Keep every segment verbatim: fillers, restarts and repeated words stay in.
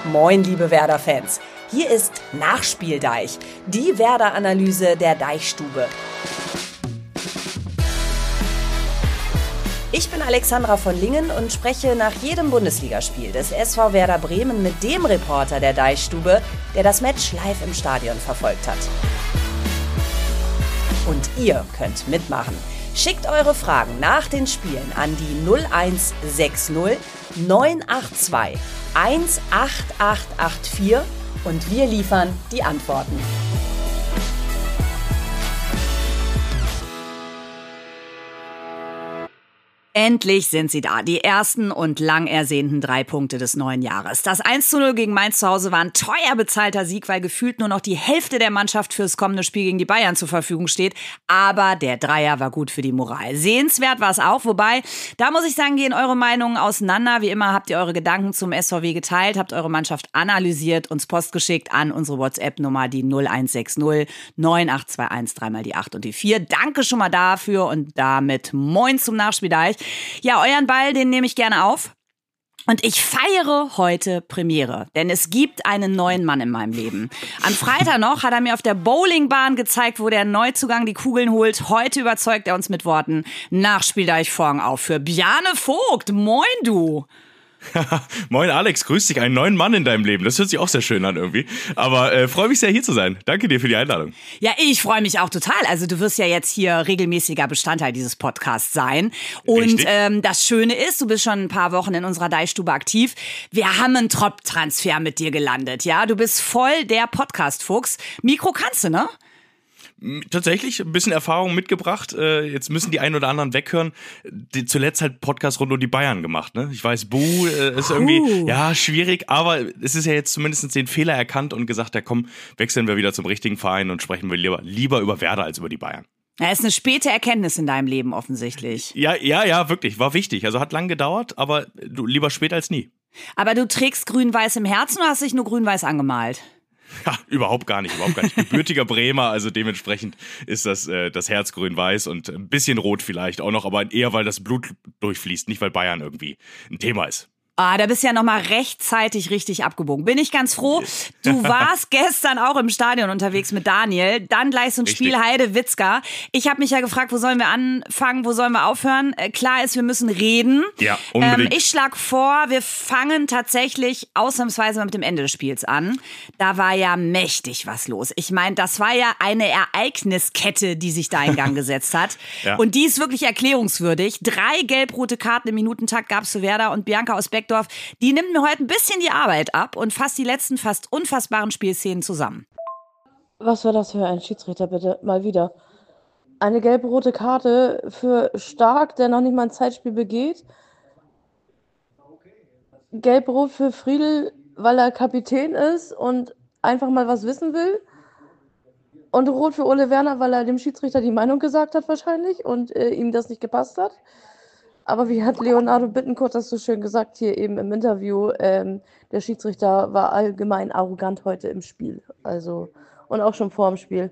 Moin, liebe Werder-Fans. Hier ist Nachspieldeich, die Werder-Analyse der Deichstube. Ich bin Alexandra von Lingen und spreche nach jedem Bundesligaspiel des S V Werder Bremen mit dem Reporter der Deichstube, der das Match live im Stadion verfolgt hat. Und ihr könnt mitmachen. Schickt eure Fragen nach den Spielen an die null eins sechs null neun acht zwei eins acht acht acht vier und wir liefern die Antworten. Endlich sind sie da, die ersten und lang ersehnten drei Punkte des neuen Jahres. Das eins zu null gegen Mainz zu Hause war ein teuer bezahlter Sieg, weil gefühlt nur noch die Hälfte der Mannschaft fürs kommende Spiel gegen die Bayern zur Verfügung steht. Aber der Dreier war gut für die Moral. Sehenswert war es auch, wobei, da muss ich sagen, gehen eure Meinungen auseinander. Wie immer habt ihr eure Gedanken zum S V W geteilt, habt eure Mannschaft analysiert, uns Post geschickt an unsere WhatsApp-Nummer, die null eins sechs null neun acht zwei eins, dreimal die acht und die vier. Danke schon mal dafür und damit moin zum Nachspieldeich. Ja, euren Ball, den nehme ich gerne auf. Und ich feiere heute Premiere, denn es gibt einen neuen Mann in meinem Leben. Am Freitag noch hat er mir auf der Bowlingbahn gezeigt, wo der Neuzugang die Kugeln holt. Heute überzeugt er uns mit Worten: Nachspieldeich Vorhang auf für Bjarne Vogt. Moin, du! Moin Alex, grüß dich, einen neuen Mann in deinem Leben. Das hört sich auch sehr schön an irgendwie. Aber äh, freue mich sehr, hier zu sein. Danke dir für die Einladung. Ja, ich freue mich auch total. Also du wirst ja jetzt hier regelmäßiger Bestandteil dieses Podcasts sein. Und ähm, das Schöne ist, du bist schon ein paar Wochen in unserer Deichstube aktiv. Wir haben einen Top-Transfer mit dir gelandet. Ja, du bist voll der Podcast-Fuchs. Mikro kannst du, ne? Tatsächlich ein bisschen Erfahrung mitgebracht. Jetzt müssen die einen oder anderen weghören. Die zuletzt halt Podcast rund um die Bayern gemacht. Ne? Ich weiß, Buh ist irgendwie uh. ja schwierig, aber es ist ja jetzt zumindest den Fehler erkannt und gesagt, ja komm, wechseln wir wieder zum richtigen Verein und sprechen wir lieber, lieber über Werder als über die Bayern. Ja, ist eine späte Erkenntnis in deinem Leben offensichtlich. Ja, ja, ja, wirklich. War wichtig. Also hat lang gedauert, aber du, lieber spät als nie. Aber du trägst grün-weiß im Herzen oder hast dich nur grün-weiß angemalt? Ja, überhaupt gar nicht, überhaupt gar nicht. Gebürtiger Bremer, also dementsprechend ist das, äh, das Herz grün-weiß und ein bisschen rot vielleicht auch noch, aber eher, weil das Blut durchfließt, nicht weil Bayern irgendwie ein Thema ist. Ah, da bist du ja nochmal rechtzeitig richtig abgebogen. Bin ich ganz froh. Du warst gestern auch im Stadion unterwegs mit Daniel. Dann gleich so ein richtig. Spiel Heide-Witzka. Ich habe mich ja gefragt, wo sollen wir anfangen, wo sollen wir aufhören? Äh, klar ist, wir müssen reden. Ja, unbedingt. Ähm, ich schlage vor, wir fangen tatsächlich ausnahmsweise mal mit dem Ende des Spiels an. Da war ja mächtig was los. Ich meine, das war ja eine Ereigniskette, die sich da in Gang gesetzt hat. Ja. Und die ist wirklich erklärungswürdig. Drei gelb-rote Karten im Minutentakt gab es für Werder und Bianca aus Beck die nimmt mir heute ein bisschen die Arbeit ab und fasst die letzten fast unfassbaren Spielszenen zusammen. Was war das für ein Schiedsrichter, bitte? Mal wieder. Eine gelb-rote Karte für Stark, der noch nicht mal ein Zeitspiel begeht. Gelb-rot für Friedl, weil er Kapitän ist und einfach mal was wissen will. Und rot für Ole Werner, weil er dem Schiedsrichter die Meinung gesagt hat wahrscheinlich und äh, ihm das nicht gepasst hat. Aber wie hat Leonardo Bittencourt das so schön gesagt hier eben im Interview, ähm, der Schiedsrichter war allgemein arrogant heute im Spiel. Also, und auch schon vor dem Spiel.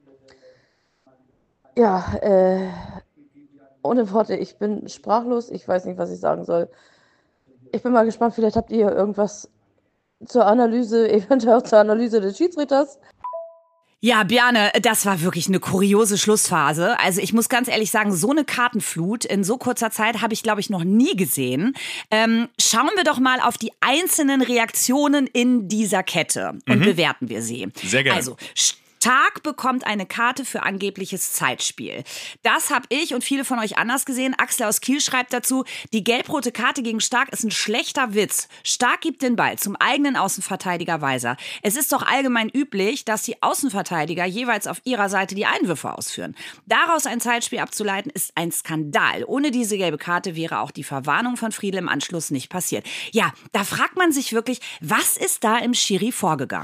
Ja, äh, ohne Worte, ich bin sprachlos, ich weiß nicht, was ich sagen soll. Ich bin mal gespannt, vielleicht habt ihr irgendwas zur Analyse, eventuell auch zur Analyse des Schiedsrichters. Ja, Bjarne, das war wirklich eine kuriose Schlussphase. Also ich muss ganz ehrlich sagen, so eine Kartenflut in so kurzer Zeit habe ich, glaube ich, noch nie gesehen. Ähm, schauen wir doch mal auf die einzelnen Reaktionen in dieser Kette und mhm. bewerten wir sie. Sehr gerne. Also Stark bekommt eine Karte für angebliches Zeitspiel. Das habe ich und viele von euch anders gesehen. Axel aus Kiel schreibt dazu, die gelb-rote Karte gegen Stark ist ein schlechter Witz. Stark gibt den Ball zum eigenen Außenverteidiger Weiser. Es ist doch allgemein üblich, dass die Außenverteidiger jeweils auf ihrer Seite die Einwürfe ausführen. Daraus ein Zeitspiel abzuleiten, ist ein Skandal. Ohne diese gelbe Karte wäre auch die Verwarnung von Friedl im Anschluss nicht passiert. Ja, da fragt man sich wirklich, was ist da im Schiri vorgegangen?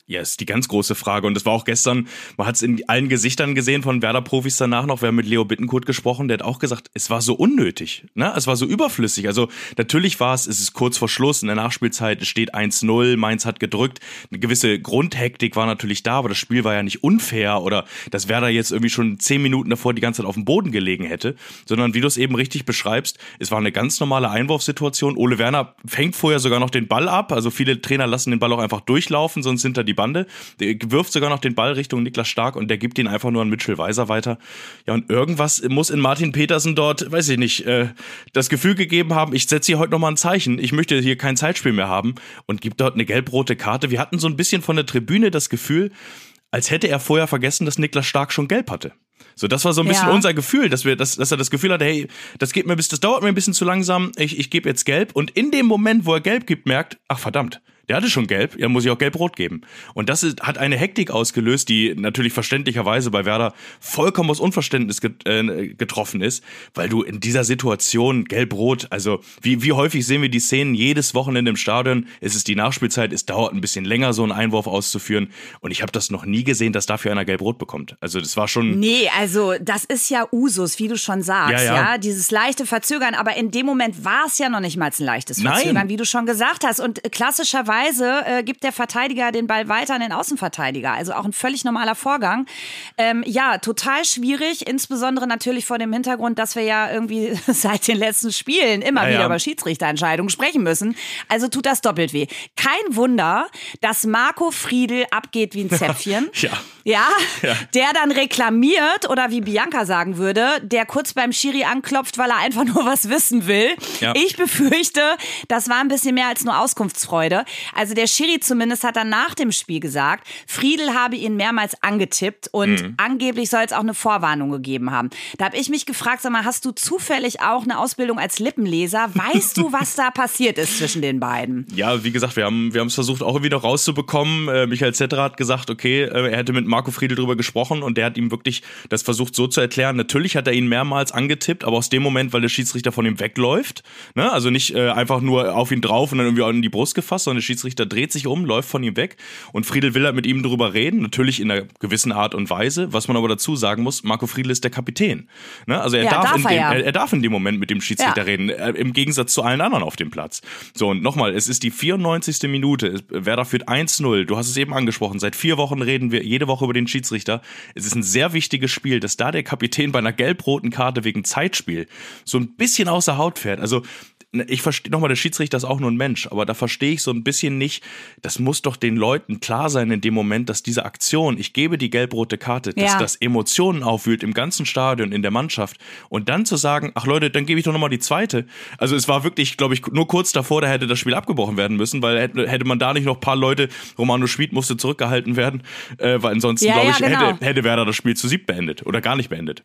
Ja, ist die ganz große Frage. Und das war auch gestern, man hat es in allen Gesichtern gesehen von Werder-Profis danach noch. Wir haben mit Leo Bittencourt gesprochen, der hat auch gesagt, es war so unnötig, ne? Es war so überflüssig. Also natürlich war es, es ist kurz vor Schluss, in der Nachspielzeit, es steht eins null, Mainz hat gedrückt. Eine gewisse Grundhektik war natürlich da, aber das Spiel war ja nicht unfair oder dass Werder jetzt irgendwie schon zehn Minuten davor die ganze Zeit auf dem Boden gelegen hätte, sondern wie du es eben richtig beschreibst, es war eine ganz normale Einwurfsituation. Ole Werner fängt vorher sogar noch den Ball ab, also viele Trainer lassen den Ball auch einfach durchlaufen, sonst hinter die Bande. Der wirft sogar noch den Ball Richtung Niklas Stark und der gibt ihn einfach nur an Mitchell Weiser weiter. Ja, und irgendwas muss in Martin Petersen dort, weiß ich nicht, äh, das Gefühl gegeben haben, ich setze hier heute nochmal ein Zeichen, ich möchte hier kein Zeitspiel mehr haben und gibt dort eine gelb-rote Karte. Wir hatten so ein bisschen von der Tribüne das Gefühl, als hätte er vorher vergessen, dass Niklas Stark schon gelb hatte. So, das war so ein bisschen ja. unser Gefühl, dass wir, dass, dass er das Gefühl hatte, hey, das geht mir bis, das dauert mir ein bisschen zu langsam, ich, ich gebe jetzt gelb. Und in dem Moment, wo er gelb gibt, merkt, ach verdammt, der hatte schon gelb, ja, muss ich auch gelb-rot geben. Und das ist, hat eine Hektik ausgelöst, die natürlich verständlicherweise bei Werder vollkommen aus Unverständnis get, äh, getroffen ist, weil du in dieser Situation gelb-rot, also wie, wie häufig sehen wir die Szenen jedes Wochenende im Stadion, es ist die Nachspielzeit, es dauert ein bisschen länger, so einen Einwurf auszuführen und ich habe das noch nie gesehen, dass dafür einer gelb-rot bekommt. Also das war schon... Nee, also das ist ja Usus, wie du schon sagst, ja, ja. ja, dieses leichte Verzögern, aber in dem Moment war es ja noch nicht mal ein leichtes Verzögern, Nein. wie du schon gesagt hast und klassischerweise Äh, gibt der Verteidiger den Ball weiter an den Außenverteidiger. Also auch ein völlig normaler Vorgang. Ähm, ja, total schwierig, insbesondere natürlich vor dem Hintergrund, dass wir ja irgendwie seit den letzten Spielen immer ja, wieder ja. über Schiedsrichterentscheidungen sprechen müssen. Also tut das doppelt weh. Kein Wunder, dass Marco Friedl abgeht wie ein Zäpfchen. ja. Ja, ja, der dann reklamiert oder wie Bianca sagen würde, der kurz beim Schiri anklopft, weil er einfach nur was wissen will. Ja. Ich befürchte, das war ein bisschen mehr als nur Auskunftsfreude. Also der Schiri zumindest hat dann nach dem Spiel gesagt, Friedl habe ihn mehrmals angetippt und mhm. angeblich soll es auch eine Vorwarnung gegeben haben. Da habe ich mich gefragt, sag mal, hast du zufällig auch eine Ausbildung als Lippenleser? Weißt du, was da passiert ist zwischen den beiden? Ja, wie gesagt, wir haben wir haben es versucht auch irgendwie noch rauszubekommen. Äh, Michael Zetterer hat gesagt, okay, äh, er hätte mit Marco Friedl drüber gesprochen und der hat ihm wirklich das versucht so zu erklären. Natürlich hat er ihn mehrmals angetippt, aber aus dem Moment, weil der Schiedsrichter von ihm wegläuft, ne? Also nicht äh, einfach nur auf ihn drauf und dann irgendwie in die Brust gefasst, sondern der Schiedsrichter dreht sich um, läuft von ihm weg und Friedl will halt mit ihm drüber reden, natürlich in einer gewissen Art und Weise. Was man aber dazu sagen muss, Marco Friedl ist der Kapitän. Ne? Also er, ja, darf, darf, in dem, er, ja. er, er darf in dem Moment mit dem Schiedsrichter ja. reden, äh, im Gegensatz zu allen anderen auf dem Platz. So, und nochmal, es ist die vierundneunzigste Minute, Werder führt eins null, du hast es eben angesprochen, seit vier Wochen reden wir jede Woche über den Schiedsrichter. Es ist ein sehr wichtiges Spiel, dass da der Kapitän bei einer gelb-roten Karte wegen Zeitspiel so ein bisschen außer Haut fährt. Also ich verstehe nochmal, der Schiedsrichter ist auch nur ein Mensch, aber da verstehe ich so ein bisschen nicht, das muss doch den Leuten klar sein in dem Moment, dass diese Aktion, ich gebe die gelb-rote Karte, dass ja. das Emotionen aufwühlt im ganzen Stadion, in der Mannschaft und dann zu sagen, ach Leute, dann gebe ich doch nochmal die zweite. Also es war wirklich, glaube ich, nur kurz davor, da hätte das Spiel abgebrochen werden müssen, weil hätte, hätte man da nicht noch ein paar Leute, Romano Schmid musste zurückgehalten werden, äh, weil ansonsten, ja, glaube ich, ja, genau. hätte, hätte Werder das Spiel zu sieb beendet oder gar nicht beendet.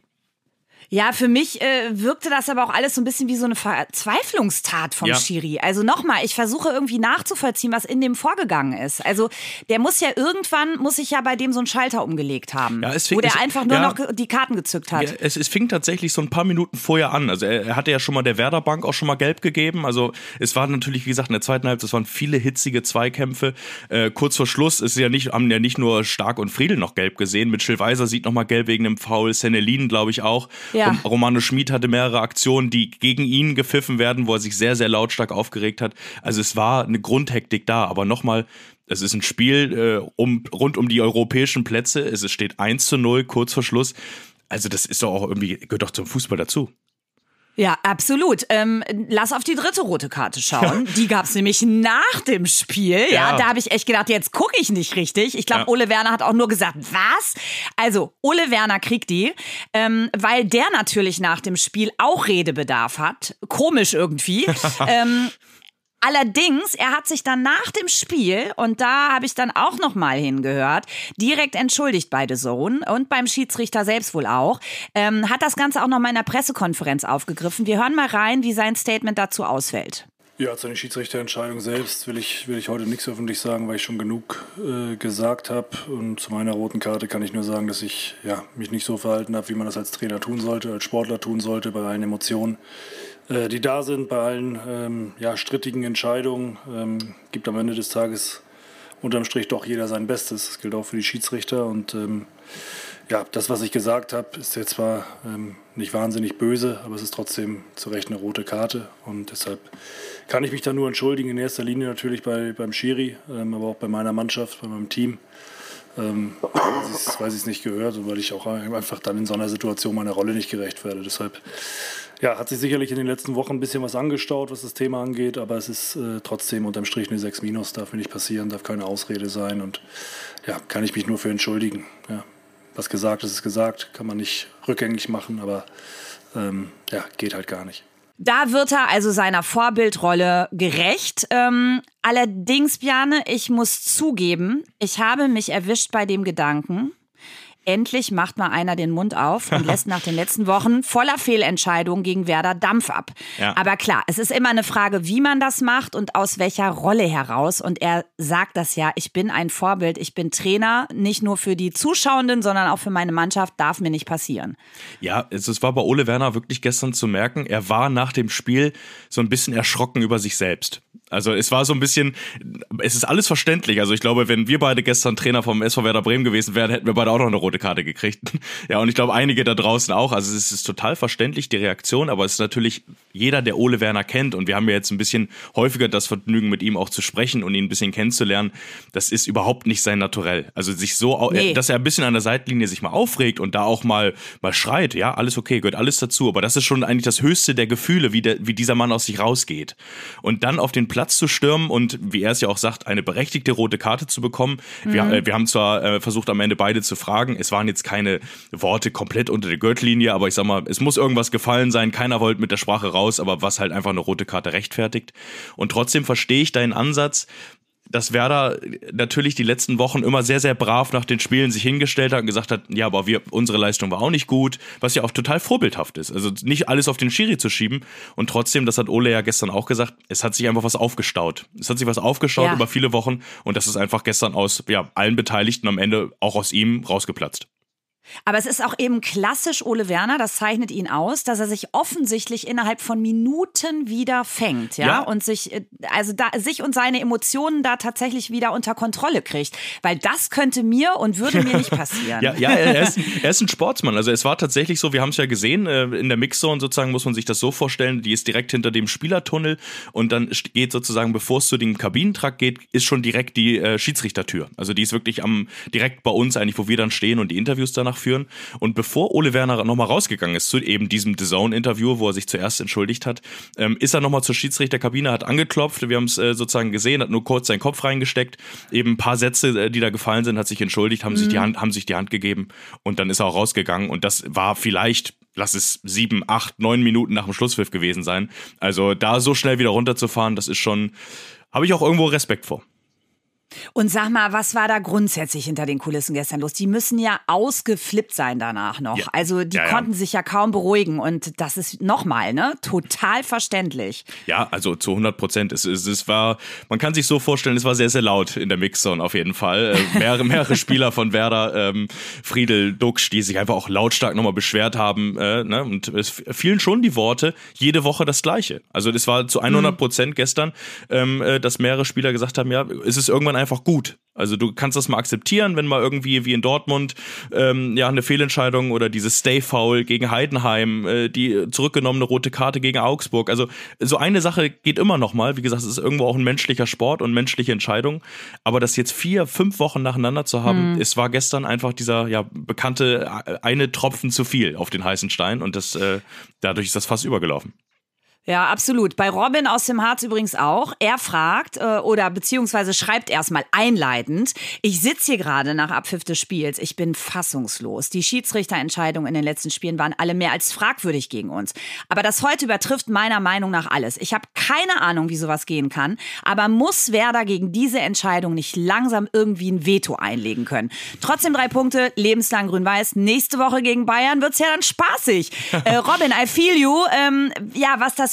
Ja, für mich äh, wirkte das aber auch alles so ein bisschen wie so eine Verzweiflungstat vom ja. Schiri. Also nochmal, ich versuche irgendwie nachzuvollziehen, was in dem vorgegangen ist. Also der muss ja irgendwann, muss sich ja bei dem so einen Schalter umgelegt haben, ja, es fing, wo der es, einfach nur ja, noch die Karten gezückt hat. Ja, es, es fing tatsächlich so ein paar Minuten vorher an. Also er, er hatte ja schon mal der Werder Bank auch schon mal gelb gegeben. Also es war natürlich, wie gesagt, in der zweiten Halbzeit, es waren viele hitzige Zweikämpfe. Äh, kurz vor Schluss ist ja nicht, haben ja nicht nur Stark und Friedl noch gelb gesehen. Mitchell Weiser sieht noch mal gelb wegen einem Foul, Sennelin, glaube ich, auch. Ja. Ja. Romano Schmid hatte mehrere Aktionen, die gegen ihn gepfiffen werden, wo er sich sehr, sehr lautstark aufgeregt hat. Also es war eine Grundhektik da, aber nochmal, es ist ein Spiel äh, um, rund um die europäischen Plätze. Es steht eins zu null, kurz vor Schluss. Also das ist doch auch irgendwie, gehört doch zum Fußball dazu. Ja, absolut. Ähm, lass auf die dritte rote Karte schauen. Ja. Die gab's nämlich nach dem Spiel. Ja, ja da habe ich echt gedacht, jetzt gucke ich nicht richtig. Ich glaube, ja. Ole Werner hat auch nur gesagt, was? Also, Ole Werner kriegt die, ähm, weil der natürlich nach dem Spiel auch Redebedarf hat. Komisch irgendwie. ähm, Allerdings, er hat sich dann nach dem Spiel, und da habe ich dann auch noch mal hingehört, direkt entschuldigt bei The Zone und beim Schiedsrichter selbst wohl auch, ähm, hat das Ganze auch noch mal in der Pressekonferenz aufgegriffen. Wir hören mal rein, wie sein Statement dazu ausfällt. Ja, zu der Schiedsrichterentscheidung selbst will ich, will ich heute nichts öffentlich sagen, weil ich schon genug äh, gesagt habe. Und zu meiner roten Karte kann ich nur sagen, dass ich ja, mich nicht so verhalten habe, wie man das als Trainer tun sollte, als Sportler tun sollte, bei allen Emotionen, äh, die da sind, bei allen ähm, ja, strittigen Entscheidungen. Ähm, gibt am Ende des Tages unterm Strich doch jeder sein Bestes. Das gilt auch für die Schiedsrichter und ähm, ja, das, was ich gesagt habe, ist jetzt zwar ähm, nicht wahnsinnig böse, aber es ist trotzdem zu Recht eine rote Karte. Und deshalb kann ich mich da nur entschuldigen, in erster Linie natürlich bei, beim Schiri, ähm, aber auch bei meiner Mannschaft, bei meinem Team, ähm, weil sie es nicht gehört und weil ich auch einfach dann in so einer Situation meiner Rolle nicht gerecht werde. Deshalb ja, hat sich sicherlich in den letzten Wochen ein bisschen was angestaut, was das Thema angeht, aber es ist äh, trotzdem unterm Strich eine sechs minus, darf mir nicht passieren, darf keine Ausrede sein und ja, kann ich mich nur für entschuldigen, ja. Was gesagt ist, ist gesagt, kann man nicht rückgängig machen, aber ähm, ja, geht halt gar nicht. Da wird er also seiner Vorbildrolle gerecht. Ähm, allerdings, Bjarne, ich muss zugeben, ich habe mich erwischt bei dem Gedanken, endlich macht mal einer den Mund auf und lässt nach den letzten Wochen voller Fehlentscheidungen gegen Werder Dampf ab. Ja. Aber klar, es ist immer eine Frage, wie man das macht und aus welcher Rolle heraus. Und er sagt das ja, ich bin ein Vorbild, ich bin Trainer, nicht nur für die Zuschauenden, sondern auch für meine Mannschaft, darf mir nicht passieren. Ja, es war bei Ole Werner wirklich gestern zu merken, er war nach dem Spiel so ein bisschen erschrocken über sich selbst. Also es war so ein bisschen, es ist alles verständlich. Also ich glaube, wenn wir beide gestern Trainer vom S V Werder Bremen gewesen wären, hätten wir beide auch noch eine rote Karte gekriegt. Ja, und ich glaube, einige da draußen auch. Also es ist total verständlich, die Reaktion, aber es ist natürlich jeder, der Ole Werner kennt, und wir haben ja jetzt ein bisschen häufiger das Vergnügen, mit ihm auch zu sprechen und ihn ein bisschen kennenzulernen, das ist überhaupt nicht sein Naturell. Also sich so, nee. dass er ein bisschen an der Seitlinie sich mal aufregt und da auch mal, mal schreit, ja, alles okay, gehört alles dazu, aber das ist schon eigentlich das Höchste der Gefühle, wie, der, wie dieser Mann aus sich rausgeht. Und dann auf den Platz zu stürmen und, wie er es ja auch sagt, eine berechtigte rote Karte zu bekommen. Mhm. Wir, äh, wir haben zwar äh, versucht, am Ende beide zu fragen, es waren jetzt keine Worte komplett unter der Gürtellinie, aber ich sag mal, es muss irgendwas gefallen sein, keiner wollte mit der Sprache raus, aber was halt einfach eine rote Karte rechtfertigt. Und trotzdem verstehe ich deinen Ansatz, dass Werder natürlich die letzten Wochen immer sehr, sehr brav nach den Spielen sich hingestellt hat und gesagt hat, ja, aber wir, unsere Leistung war auch nicht gut, was ja auch total vorbildhaft ist. Also nicht alles auf den Schiri zu schieben und trotzdem, das hat Ole ja gestern auch gesagt, es hat sich einfach was aufgestaut. Es hat sich was aufgestaut ja. über viele Wochen und das ist einfach gestern aus ja, allen Beteiligten am Ende auch aus ihm rausgeplatzt. Aber es ist auch eben klassisch Ole Werner, das zeichnet ihn aus, dass er sich offensichtlich innerhalb von Minuten wieder fängt, ja, ja. und sich, also da, sich und seine Emotionen da tatsächlich wieder unter Kontrolle kriegt, weil das könnte mir und würde mir nicht passieren. ja, ja er, ist, er ist ein Sportsmann, also es war tatsächlich so, wir haben es ja gesehen, in der Mixzone sozusagen muss man sich das so vorstellen, die ist direkt hinter dem Spielertunnel und dann geht sozusagen, bevor es zu dem Kabinentrakt geht, ist schon direkt die äh, Schiedsrichtertür, also die ist wirklich am direkt bei uns eigentlich, wo wir dann stehen und die Interviews danach führen. Und bevor Ole Werner nochmal rausgegangen ist zu eben diesem D A Z N-Interview, wo er sich zuerst entschuldigt hat, ähm, ist er nochmal zur Schiedsrichterkabine, hat angeklopft, wir haben es äh, sozusagen gesehen, hat nur kurz seinen Kopf reingesteckt, eben ein paar Sätze, äh, die da gefallen sind, hat sich entschuldigt, haben, mhm. sich die Hand, haben sich die Hand gegeben und dann ist er auch rausgegangen und das war vielleicht, lass es sieben, acht, neun Minuten nach dem Schlusspfiff gewesen sein. Also da so schnell wieder runterzufahren, das ist schon, habe ich auch irgendwo Respekt vor. Und sag mal, was war da grundsätzlich hinter den Kulissen gestern los? Die müssen ja ausgeflippt sein danach noch. Ja. Also die ja, ja. konnten sich ja kaum beruhigen und das ist nochmal, ne, total verständlich. Ja, also zu hundert Prozent. Es, es, es war, man kann sich so vorstellen, es war sehr, sehr laut in der Mixzone auf jeden Fall. Äh, mehrere, mehrere Spieler von Werder, ähm, Friedel, Duxch, die sich einfach auch lautstark nochmal beschwert haben. Äh, ne? Und es fielen schon die Worte, jede Woche das Gleiche. Also das war zu hundert Prozent mhm. gestern, ähm, dass mehrere Spieler gesagt haben, ja, es ist irgendwann einfach gut. Also du kannst das mal akzeptieren, wenn mal irgendwie wie in Dortmund ähm, ja eine Fehlentscheidung oder dieses Stay-Foul gegen Heidenheim, äh, die zurückgenommene rote Karte gegen Augsburg. Also so eine Sache geht immer noch mal. Wie gesagt, es ist irgendwo auch ein menschlicher Sport und menschliche Entscheidung. Aber das jetzt vier, fünf Wochen nacheinander zu haben, mhm. es war gestern einfach dieser ja bekannte eine Tropfen zu viel auf den heißen Stein und das äh, dadurch ist das fast übergelaufen. Ja, absolut. Bei Robin aus dem Harz übrigens auch. Er fragt äh, oder beziehungsweise schreibt erstmal einleitend, ich sitze hier gerade nach Abpfiff des Spiels, ich bin fassungslos. Die Schiedsrichterentscheidungen in den letzten Spielen waren alle mehr als fragwürdig gegen uns. Aber das heute übertrifft meiner Meinung nach alles. Ich habe keine Ahnung, wie sowas gehen kann, aber muss Werder gegen diese Entscheidung nicht langsam irgendwie ein Veto einlegen können? Trotzdem drei Punkte, lebenslang grün-weiß. Nächste Woche gegen Bayern wird's ja dann spaßig. äh, Robin, I feel you. Ähm, ja, was das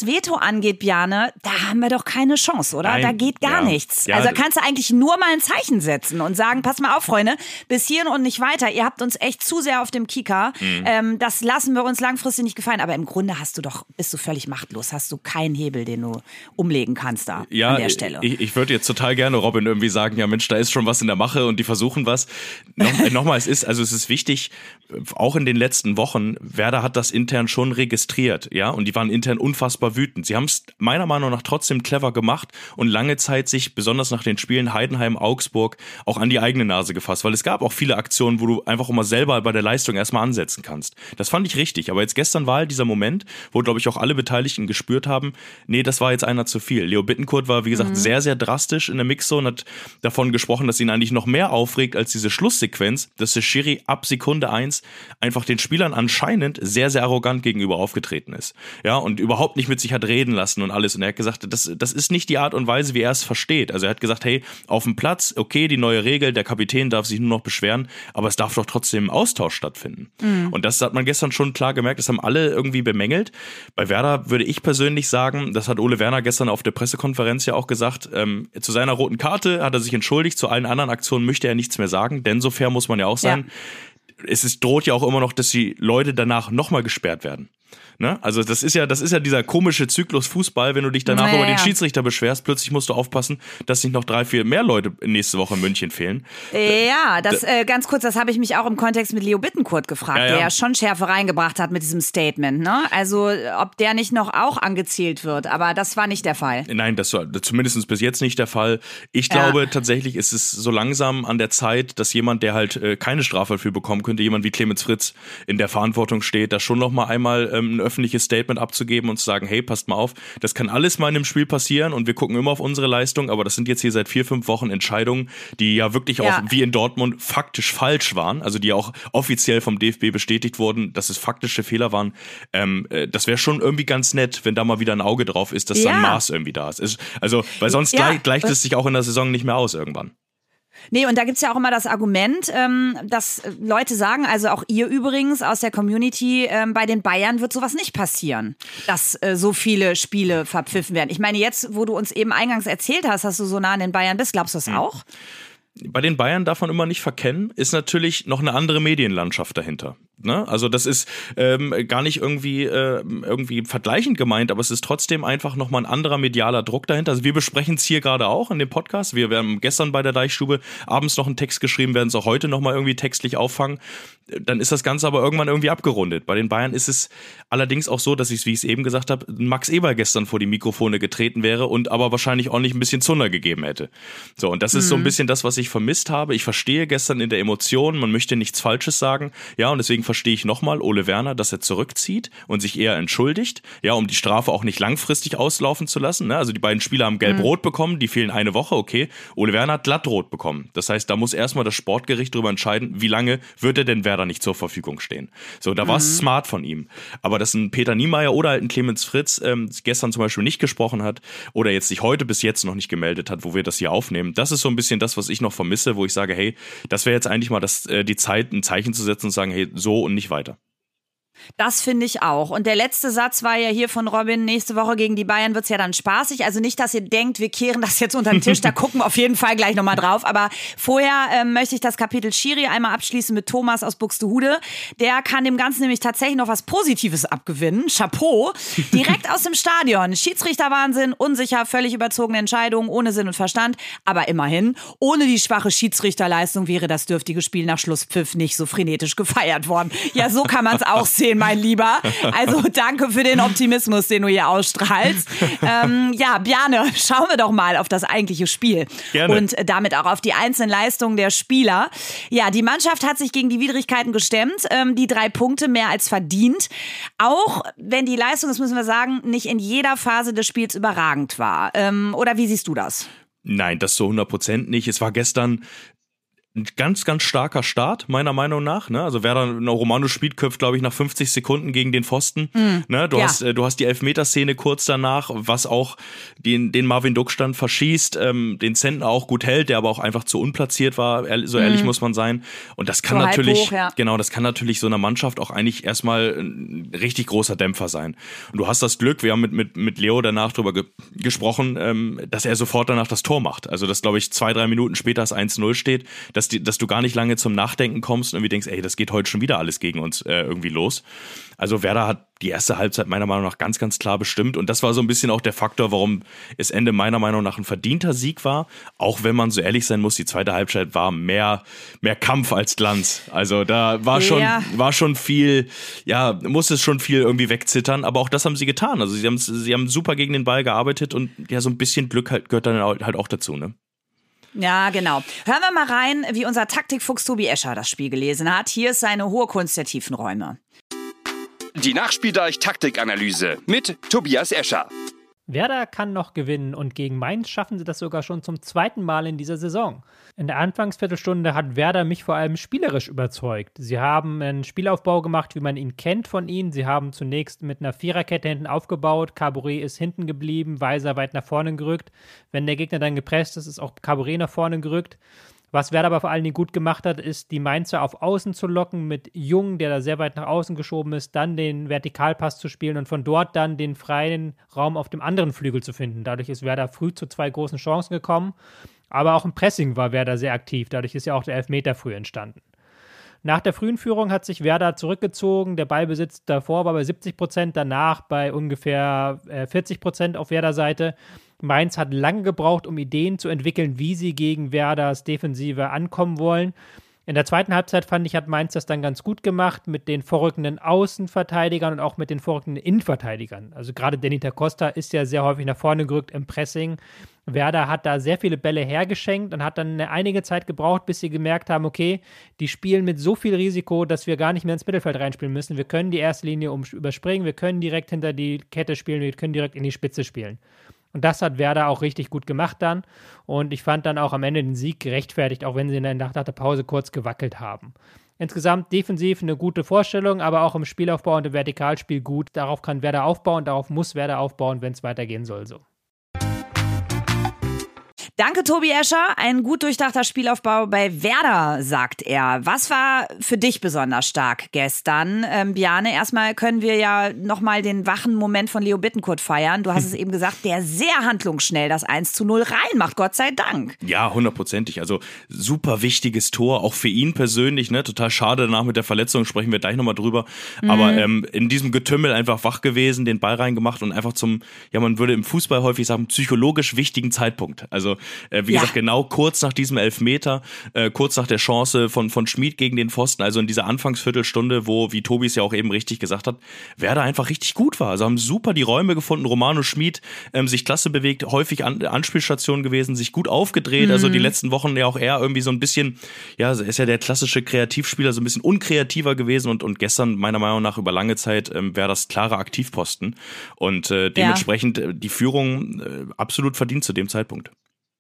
Veto angeht, Bjarne, da haben wir doch keine Chance, oder? Nein, da geht gar ja. nichts. Ja, also kannst du eigentlich nur mal ein Zeichen setzen und sagen, pass mal auf, Freunde, bis hierhin und nicht weiter. Ihr habt uns echt zu sehr auf dem Kieker. Mhm. Ähm, das lassen wir uns langfristig nicht gefallen. Aber im Grunde hast du doch, bist du völlig machtlos. Hast du keinen Hebel, den du umlegen kannst da ja, an der Stelle. Ich, ich würde jetzt total gerne Robin irgendwie sagen, ja Mensch, da ist schon was in der Mache und die versuchen was. Noch, nochmal, es ist, also es ist wichtig, auch in den letzten Wochen, Werder hat das intern schon registriert, ja, und die waren intern unfassbar wütend. Sie haben es meiner Meinung nach trotzdem clever gemacht und lange Zeit sich, besonders nach den Spielen Heidenheim, Augsburg, auch an die eigene Nase gefasst, weil es gab auch viele Aktionen, wo du einfach immer selber bei der Leistung erstmal ansetzen kannst. Das fand ich richtig, aber jetzt gestern war halt dieser Moment, wo, glaube ich, auch alle Beteiligten gespürt haben, nee, das war jetzt einer zu viel. Leo Bittencourt war, wie gesagt, mhm. sehr, sehr drastisch in der Mixzone, hat davon gesprochen, dass ihn eigentlich noch mehr aufregt als diese Schlusssequenz, dass der Schiri ab Sekunde eins einfach den Spielern anscheinend sehr, sehr arrogant gegenüber aufgetreten ist. Ja, und überhaupt nicht mit sich hat reden lassen und alles. Und er hat gesagt, das, das ist nicht die Art und Weise, wie er es versteht. Also er hat gesagt, hey, auf dem Platz, okay, die neue Regel, der Kapitän darf sich nur noch beschweren, aber es darf doch trotzdem im Austausch stattfinden. Mhm. Und das hat man gestern schon klar gemerkt, das haben alle irgendwie bemängelt. Bei Werder würde ich persönlich sagen, das hat Ole Werner gestern auf der Pressekonferenz ja auch gesagt, ähm, zu seiner roten Karte hat er sich entschuldigt, zu allen anderen Aktionen möchte er nichts mehr sagen, denn so fair muss man ja auch sein. Ja. Es ist, droht ja auch immer noch, dass die Leute danach nochmal gesperrt werden. Ne? Also das ist ja, das ist ja dieser komische Zyklus Fußball, wenn du dich danach naja. über den Schiedsrichter beschwerst, plötzlich musst du aufpassen, dass nicht noch drei, vier mehr Leute nächste Woche in München fehlen. Ja, das äh, ganz kurz, das habe ich mich auch im Kontext mit Leo Bittencourt gefragt, ja, ja. der ja schon Schärfe reingebracht hat mit diesem Statement. Ne? Also ob der nicht noch auch angezählt wird, aber das war nicht der Fall. Nein, das war zumindest bis jetzt nicht der Fall. Ich ja. glaube tatsächlich ist es so langsam an der Zeit, dass jemand, der halt äh, keine Strafe dafür bekommen könnte, jemand wie Clemens Fritz in der Verantwortung steht, da schon noch mal einmal ähm, ein öffentliches Statement abzugeben und zu sagen, hey, passt mal auf, das kann alles mal in einem Spiel passieren und wir gucken immer auf unsere Leistung, aber das sind jetzt hier seit vier, fünf Wochen Entscheidungen, die ja wirklich ja. auch wie in Dortmund faktisch falsch waren, also die auch offiziell vom D F B bestätigt wurden, dass es faktische Fehler waren. Ähm, äh, das wäre schon irgendwie ganz nett, wenn da mal wieder ein Auge drauf ist, dass ja. da ein Maß irgendwie da ist. Also, weil sonst ja. gleich, gleicht es sich auch in der Saison nicht mehr aus irgendwann. Nee, und da gibt's ja auch immer das Argument, ähm, dass Leute sagen, also auch ihr übrigens aus der Community, ähm, bei den Bayern wird sowas nicht passieren, dass äh, so viele Spiele verpfiffen werden. Ich meine, jetzt, wo du uns eben eingangs erzählt hast, dass du so nah an den Bayern bist, glaubst du das hm. auch? Bei den Bayern darf man immer nicht verkennen, ist natürlich noch eine andere Medienlandschaft dahinter. Ne? Also das ist ähm, gar nicht irgendwie äh, irgendwie vergleichend gemeint, aber es ist trotzdem einfach nochmal ein anderer medialer Druck dahinter. Also wir besprechen es hier gerade auch in dem Podcast. Wir, wir haben gestern bei der Deichstube abends noch einen Text geschrieben, werden es auch heute nochmal irgendwie textlich auffangen. Dann ist das Ganze aber irgendwann irgendwie abgerundet. Bei den Bayern ist es allerdings auch so, dass ich, wie ich es eben gesagt habe, Max Eber gestern vor die Mikrofone getreten wäre und aber wahrscheinlich auch nicht ein bisschen Zunder gegeben hätte. So, und das ist mhm. so ein bisschen das, was ich vermisst habe. Ich verstehe gestern in der Emotion, man möchte nichts Falsches sagen. Ja, und deswegen verstehe ich nochmal Ole Werner, dass er zurückzieht und sich eher entschuldigt, ja, um die Strafe auch nicht langfristig auslaufen zu lassen. Ne? Also die beiden Spieler haben gelb-rot mhm. bekommen, die fehlen eine Woche, okay. Ole Werner hat glattrot bekommen. Das heißt, da muss erstmal das Sportgericht darüber entscheiden, wie lange wird er denn Werder nicht zur Verfügung stehen. So, da mhm. war es smart von ihm. Aber dass ein Peter Niemeyer oder halt ein Clemens Fritz ähm, gestern zum Beispiel nicht gesprochen hat oder jetzt sich heute bis jetzt noch nicht gemeldet hat, wo wir das hier aufnehmen, das ist so ein bisschen das, was ich noch vermisse, wo ich sage, hey, das wäre jetzt eigentlich mal das, äh, die Zeit, ein Zeichen zu setzen und sagen, hey, so und nicht weiter. Das finde ich auch. Und der letzte Satz war ja hier von Robin, nächste Woche gegen die Bayern wird's ja dann spaßig. Also nicht, dass ihr denkt, wir kehren das jetzt unter den Tisch, da gucken wir auf jeden Fall gleich nochmal drauf. Aber vorher ähm, möchte ich das Kapitel Schiri einmal abschließen mit Thomas aus Buxtehude. Der kann dem Ganzen nämlich tatsächlich noch was Positives abgewinnen. Chapeau. Direkt aus dem Stadion. Schiedsrichterwahnsinn, unsicher, völlig überzogene Entscheidungen, ohne Sinn und Verstand. Aber immerhin, ohne die schwache Schiedsrichterleistung wäre das dürftige Spiel nach Schlusspfiff nicht so frenetisch gefeiert worden. Ja, so kann man es auch sehen, mein Lieber. Also danke für den Optimismus, den du hier ausstrahlst. Ähm, ja, Bjarne, schauen wir doch mal auf das eigentliche Spiel. Gerne. Und damit auch auf die einzelnen Leistungen der Spieler. Ja, die Mannschaft hat sich gegen die Widrigkeiten gestemmt. Ähm, die drei Punkte mehr als verdient. Auch wenn die Leistung, das müssen wir sagen, nicht in jeder Phase des Spiels überragend war. Ähm, oder wie siehst du das? Nein, das so hundert Prozent nicht. Es war gestern ein ganz, ganz starker Start, meiner Meinung nach. Ne? Also Werder, Romano Schmid köpft, glaube ich, nach fünfzig Sekunden gegen den Pfosten. Mm, ne? Du, ja. hast, du hast die Elfmeterszene kurz danach, was auch den, den Marvin Duckstein verschießt, ähm, den Zentner auch gut hält, der aber auch einfach zu unplatziert war, so ehrlich mm. muss man sein. Und das kann so natürlich, hoch, ja. genau, das kann natürlich so einer Mannschaft auch eigentlich erstmal ein richtig großer Dämpfer sein. Und du hast das Glück, wir haben mit, mit, mit Leo danach drüber ge- gesprochen, ähm, dass er sofort danach das Tor macht. Also, dass, glaube ich, zwei, drei Minuten später es eins null steht, dass, die, dass du gar nicht lange zum Nachdenken kommst und irgendwie denkst, ey, das geht heute schon wieder alles gegen uns äh, irgendwie los. Also Werder hat die erste Halbzeit meiner Meinung nach ganz, ganz klar bestimmt und das war so ein bisschen auch der Faktor, warum es Ende meiner Meinung nach ein verdienter Sieg war, auch wenn man so ehrlich sein muss, die zweite Halbzeit war mehr, mehr Kampf als Glanz. Also da war schon, ja. war schon viel, ja, musste es schon viel irgendwie wegzittern, aber auch das haben sie getan. Also sie haben, sie haben super gegen den Ball gearbeitet und ja, so ein bisschen Glück halt, gehört dann halt auch dazu, ne? Ja, genau. Hören wir mal rein, wie unser Taktikfuchs Tobi Escher das Spiel gelesen hat. Hier ist seine hohe Kunst der tiefen Räume. Die Nachspieldeich-Taktikanalyse mit Tobias Escher. Werder kann noch gewinnen und gegen Mainz schaffen sie das sogar schon zum zweiten Mal in dieser Saison. In der Anfangsviertelstunde hat Werder mich vor allem spielerisch überzeugt. Sie haben einen Spielaufbau gemacht, wie man ihn kennt von ihnen. Sie haben zunächst mit einer Viererkette hinten aufgebaut. Caboret ist hinten geblieben, Weiser weit nach vorne gerückt. Wenn der Gegner dann gepresst ist, ist auch Caboret nach vorne gerückt. Was Werder aber vor allen Dingen gut gemacht hat, ist, die Mainzer auf Außen zu locken mit Jung, der da sehr weit nach außen geschoben ist, dann den Vertikalpass zu spielen und von dort dann den freien Raum auf dem anderen Flügel zu finden. Dadurch ist Werder früh zu zwei großen Chancen gekommen, aber auch im Pressing war Werder sehr aktiv. Dadurch ist ja auch der Elfmeter früh entstanden. Nach der frühen Führung hat sich Werder zurückgezogen. Der Ballbesitz davor war bei siebzig Prozent, danach bei ungefähr vierzig Prozent auf Werder-Seite. Mainz hat lange gebraucht, um Ideen zu entwickeln, wie sie gegen Werders Defensive ankommen wollen. In der zweiten Halbzeit, fand ich, hat Mainz das dann ganz gut gemacht mit den vorrückenden Außenverteidigern und auch mit den vorrückenden Innenverteidigern. Also gerade Danny da Costa ist ja sehr häufig nach vorne gerückt im Pressing. Werder hat da sehr viele Bälle hergeschenkt und hat dann eine einige Zeit gebraucht, bis sie gemerkt haben, okay, die spielen mit so viel Risiko, dass wir gar nicht mehr ins Mittelfeld reinspielen müssen. Wir können die erste Linie um- überspringen, wir können direkt hinter die Kette spielen, wir können direkt in die Spitze spielen. Und das hat Werder auch richtig gut gemacht dann. Und ich fand dann auch am Ende den Sieg gerechtfertigt, auch wenn sie in der, nach der Pause kurz gewackelt haben. Insgesamt defensiv eine gute Vorstellung, aber auch im Spielaufbau und im Vertikalspiel gut. Darauf kann Werder aufbauen, darauf muss Werder aufbauen, wenn es weitergehen soll so. Danke, Tobi Escher. Ein gut durchdachter Spielaufbau bei Werder, sagt er. Was war für dich besonders stark gestern? Ähm, Bjarne, erstmal können wir ja nochmal den wachen Moment von Leo Bittencourt feiern. Du hast es eben gesagt, der sehr handlungsschnell das eins zu null reinmacht, Gott sei Dank. Ja, hundertprozentig. Also super wichtiges Tor, auch für ihn persönlich. Ne? Total schade, danach mit der Verletzung sprechen wir gleich nochmal drüber. Mhm. Aber ähm, in diesem Getümmel einfach wach gewesen, den Ball reingemacht und einfach zum, ja, man würde im Fußball häufig sagen, psychologisch wichtigen Zeitpunkt. Also Äh, wie ja. gesagt, genau kurz nach diesem Elfmeter, äh, kurz nach der Chance von, von Schmid gegen den Pfosten, also in dieser Anfangsviertelstunde, wo, wie Tobi es ja auch eben richtig gesagt hat, Werder einfach richtig gut war. Also haben super die Räume gefunden, Romano Schmid ähm, sich klasse bewegt, häufig an, Anspielstation gewesen, sich gut aufgedreht, mhm. also die letzten Wochen ja auch eher irgendwie so ein bisschen, ja, ist ja der klassische Kreativspieler, so ein bisschen unkreativer gewesen und, und gestern meiner Meinung nach über lange Zeit ähm, wäre das klare Aktivposten und äh, dementsprechend ja. die Führung äh, absolut verdient zu dem Zeitpunkt.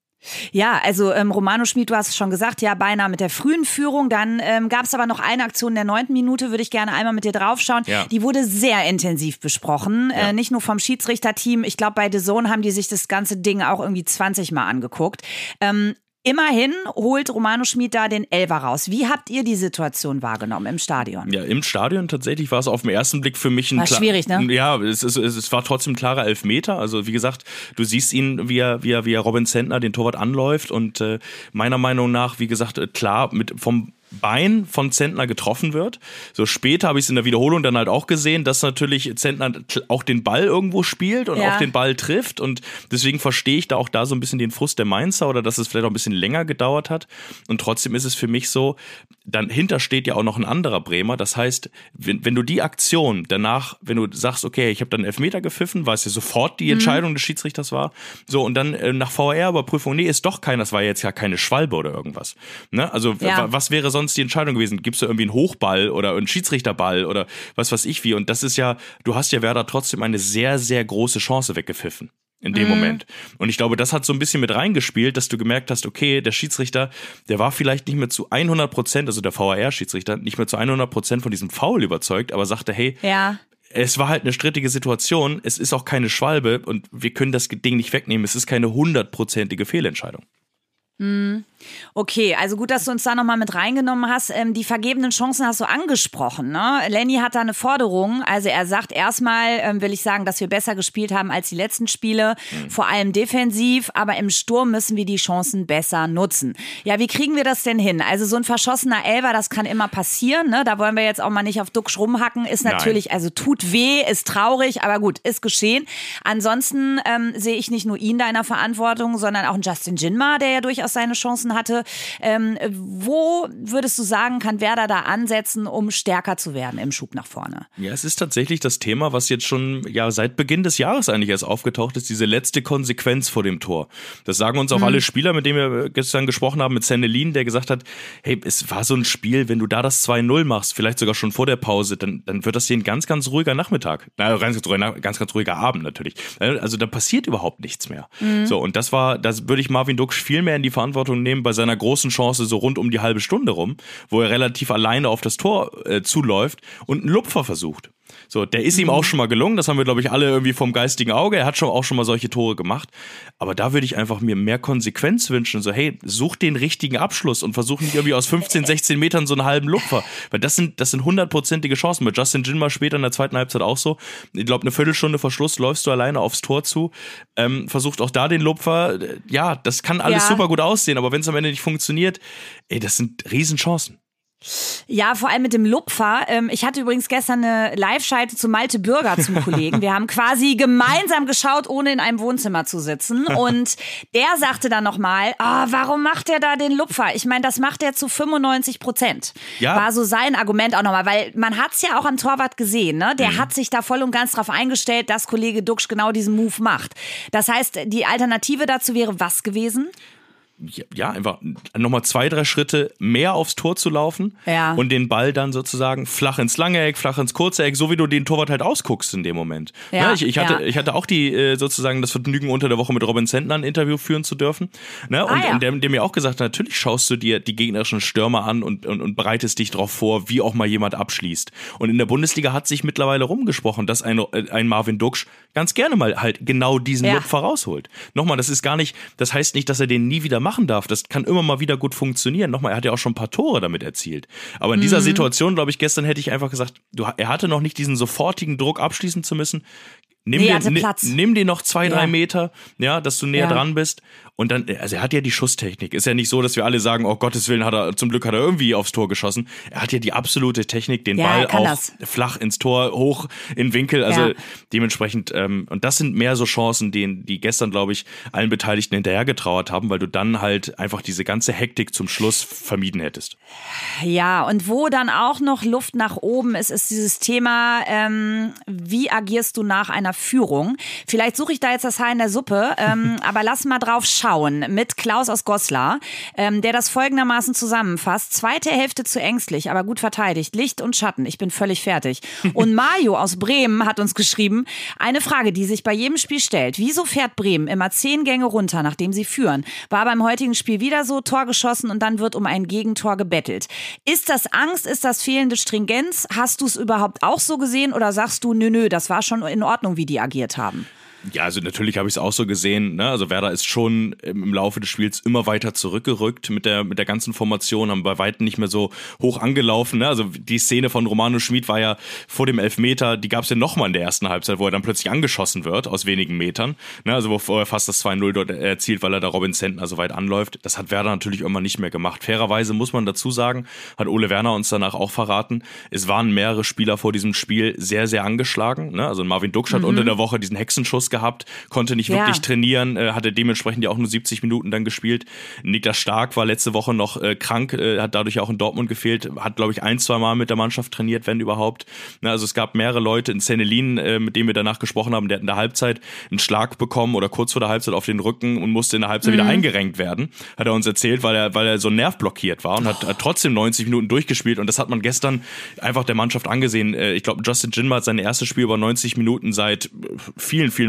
Ja, also ähm, Romano Schmid, du hast es schon gesagt, ja, beinahe mit der frühen Führung. Dann ähm, gab es aber noch eine Aktion in der neunten Minute, würde ich gerne einmal mit dir draufschauen. Ja. Die wurde sehr intensiv besprochen, ja. äh, nicht nur vom Schiedsrichterteam. Ich glaube, bei D A Z N haben die sich das ganze Ding auch irgendwie zwanzig Mal angeguckt. Ähm, Immerhin holt Romano Schmid da den Elfer raus. Wie habt ihr die Situation wahrgenommen im Stadion? Ja, im Stadion tatsächlich war es auf den ersten Blick für mich ein... War klar- schwierig, ne? Ja, es, es, es war trotzdem ein klarer Elfmeter. Also wie gesagt, du siehst ihn, wie er, wie er, wie er Robin Zentner, den Torwart, anläuft. Und äh, meiner Meinung nach, wie gesagt, klar, mit vom Bein von Zentner getroffen wird. So später habe ich es in der Wiederholung dann halt auch gesehen, dass natürlich Zentner auch den Ball irgendwo spielt und ja. auch den Ball trifft und deswegen verstehe ich da auch da so ein bisschen den Frust der Mainzer oder dass es vielleicht auch ein bisschen länger gedauert hat und trotzdem ist es für mich so, dann hinter steht ja auch noch ein anderer Bremer, das heißt, wenn, wenn du die Aktion danach, wenn du sagst, okay, ich habe dann einen Elfmeter gepfiffen, weil es ja sofort die Entscheidung mhm. des Schiedsrichters war, so und dann äh, nach V A R-Überprüfung, nee, ist doch kein, das war jetzt ja keine Schwalbe oder irgendwas. Ne? Also ja. w- was wäre sonst die Entscheidung gewesen? Gibst du irgendwie einen Hochball oder einen Schiedsrichterball oder was weiß ich wie? Und das ist ja, du hast ja Werder trotzdem eine sehr, sehr große Chance weggepfiffen. in dem mhm. Moment. Und ich glaube, das hat so ein bisschen mit reingespielt, dass du gemerkt hast, okay, der Schiedsrichter, der war vielleicht nicht mehr zu hundert Prozent, also der V A R-Schiedsrichter, nicht mehr zu hundert Prozent von diesem Foul überzeugt, aber sagte, hey, ja. es war halt eine strittige Situation, es ist auch keine Schwalbe und wir können das Ding nicht wegnehmen, es ist keine hundertprozentige Fehlentscheidung. Mhm. Okay, also gut, dass du uns da nochmal mit reingenommen hast. Ähm, die vergebenen Chancen hast du angesprochen, ne? Lenny hat da eine Forderung. Also er sagt erstmal, ähm, will ich sagen, dass wir besser gespielt haben als die letzten Spiele, mhm. vor allem defensiv, aber im Sturm müssen wir die Chancen besser nutzen. Ja, wie kriegen wir das denn hin? Also so ein verschossener Elfer, das kann immer passieren, ne? Da wollen wir jetzt auch mal nicht auf Duxch rumhacken. Ist natürlich, Nein. also tut weh, ist traurig, aber gut, ist geschehen. Ansonsten ähm, sehe ich nicht nur ihn da in der Verantwortung, sondern auch einen Justin Jinma, der ja durchaus seine Chancen hatte. Ähm, wo würdest du sagen, kann Werder da ansetzen, um stärker zu werden im Schub nach vorne? Ja, es ist tatsächlich das Thema, was jetzt schon ja seit Beginn des Jahres eigentlich erst aufgetaucht ist, diese letzte Konsequenz vor dem Tor. Das sagen uns auch mhm. alle Spieler, mit denen wir gestern gesprochen haben, mit Sendelin, der gesagt hat, hey, es war so ein Spiel, wenn du da das zwei null machst, vielleicht sogar schon vor der Pause, dann, dann wird das hier ein ganz, ganz ruhiger Nachmittag. Na, ganz, ganz, ganz, ganz ruhiger Abend natürlich. Also da passiert überhaupt nichts mehr. Mhm. So, und das war, das würde ich Marvin Duxch viel mehr in die Verantwortung nehmen bei seiner großen Chance so rund um die halbe Stunde rum, wo er relativ alleine auf das Tor äh, zuläuft und einen Lupfer versucht. So, der ist mhm. ihm auch schon mal gelungen, das haben wir, glaube ich, alle irgendwie vom geistigen Auge. Er hat schon auch schon mal solche Tore gemacht. Aber da würde ich einfach mir mehr Konsequenz wünschen. So, hey, such den richtigen Abschluss und versuch nicht irgendwie aus fünfzehn, sechzehn Metern so einen halben Lupfer. Weil das sind, das sind hundertprozentige Chancen. Bei Justin Jinma später in der zweiten Halbzeit auch so. Ich glaube, eine Viertelstunde vor Schluss läufst du alleine aufs Tor zu. Ähm, versucht auch da den Lupfer. Ja, das kann alles ja. super gut aussehen. Aber wenn es am Ende nicht funktioniert, ey, das sind Riesenchancen. Ja, vor allem mit dem Lupfer. Ich hatte übrigens gestern eine Live-Schalte zu Malte Bürger, zum Kollegen. Wir haben quasi gemeinsam geschaut, ohne in einem Wohnzimmer zu sitzen. Und der sagte dann nochmal, ah, warum macht er da den Lupfer? Ich meine, das macht er zu fünfundneunzig Prozent. Ja. War so sein Argument auch nochmal, weil man hat es ja auch am Torwart gesehen, ne? Der mhm. hat sich da voll und ganz drauf eingestellt, dass Kollege Duxch genau diesen Move macht. Das heißt, die Alternative dazu wäre was gewesen? Ja, einfach nochmal zwei, drei Schritte mehr aufs Tor zu laufen ja. und den Ball dann sozusagen flach ins lange Eck, flach ins kurze Eck, so wie du den Torwart halt ausguckst in dem Moment. Ja, ja, ich, ich, hatte, ja. ich hatte auch die sozusagen das Vergnügen, unter der Woche mit Robin Zentner ein Interview führen zu dürfen. Ne? Und ah, ja. der, der mir auch gesagt hat, natürlich schaust du dir die gegnerischen Stürmer an und, und, und bereitest dich darauf vor, wie auch mal jemand abschließt. Und in der Bundesliga hat sich mittlerweile rumgesprochen, dass ein, ein Marvin Duxch ganz gerne mal halt genau diesen ja. Lupfer rausholt. Nochmal, das ist gar nicht, das heißt nicht, dass er den nie wieder machen darf. Das kann immer mal wieder gut funktionieren. Nochmal, er hat ja auch schon ein paar Tore damit erzielt. Aber in dieser mhm. Situation, glaube ich, gestern hätte ich einfach gesagt, du, er hatte noch nicht diesen sofortigen Druck abschließen zu müssen. Nimm, nee, dir, Platz. nimm dir noch zwei, drei ja. Meter, ja, dass du näher ja. dran bist. Und dann, also er hat ja die Schusstechnik. Ist ja nicht so, dass wir alle sagen, oh Gottes Willen, hat er, zum Glück hat er irgendwie aufs Tor geschossen. Er hat ja die absolute Technik, den ja, Ball auch das. flach ins Tor, hoch in Winkel. Also ja. dementsprechend, ähm, und das sind mehr so Chancen, die, die gestern, glaube ich, allen Beteiligten hinterhergetrauert haben, weil du dann halt einfach diese ganze Hektik zum Schluss vermieden hättest. Ja, und wo dann auch noch Luft nach oben ist, ist dieses Thema, ähm, wie agierst du nach einer Führung? Vielleicht suche ich da jetzt das Haar in der Suppe, ähm, aber lass mal drauf schauen. Mit Klaus aus Goslar, ähm, der das folgendermaßen zusammenfasst. Zweite Hälfte zu ängstlich, aber gut verteidigt. Licht und Schatten, ich bin völlig fertig. Und Mario aus Bremen hat uns geschrieben, eine Frage, die sich bei jedem Spiel stellt. Wieso fährt Bremen immer zehn Gänge runter, nachdem sie führen? War beim heutigen Spiel wieder so, Tor geschossen und dann wird um ein Gegentor gebettelt. Ist das Angst, ist das fehlende Stringenz? Hast du es überhaupt auch so gesehen oder sagst du, nö, nö, das war schon in Ordnung, wie die agiert haben? Ja, also natürlich habe ich es auch so gesehen, ne? Also Werder ist schon im Laufe des Spiels immer weiter zurückgerückt mit der mit der ganzen Formation, haben bei weitem nicht mehr so hoch angelaufen, ne? Also die Szene von Romano Schmid war ja vor dem Elfmeter, die gab es ja nochmal in der ersten Halbzeit, wo er dann plötzlich angeschossen wird aus wenigen Metern, ne? Also wo er fast das zwei null dort erzielt, weil er da Robin Zentner so weit anläuft. Das hat Werder natürlich immer nicht mehr gemacht. Fairerweise muss man dazu sagen, hat Ole Werner uns danach auch verraten, es waren mehrere Spieler vor diesem Spiel sehr, sehr angeschlagen, ne? Also Marvin Duxch hat mhm. unter der Woche diesen Hexenschuss gehabt, konnte nicht wirklich ja. trainieren, äh, hatte dementsprechend ja auch nur siebzig Minuten dann gespielt. Niklas Stark war letzte Woche noch äh, krank, äh, hat dadurch auch in Dortmund gefehlt, hat glaube ich ein, zwei Mal mit der Mannschaft trainiert, wenn überhaupt. Na, also es gab mehrere Leute, in Senelin, äh, mit denen wir danach gesprochen haben, der hat in der Halbzeit einen Schlag bekommen oder kurz vor der Halbzeit auf den Rücken und musste in der Halbzeit mhm. wieder eingerenkt werden, hat er uns erzählt, weil er, weil er so nervblockiert war und oh. hat, hat trotzdem neunzig Minuten durchgespielt und das hat man gestern einfach der Mannschaft angesehen. Äh, ich glaube, Justin Jinma hat sein erstes Spiel über neunzig Minuten seit vielen, vielen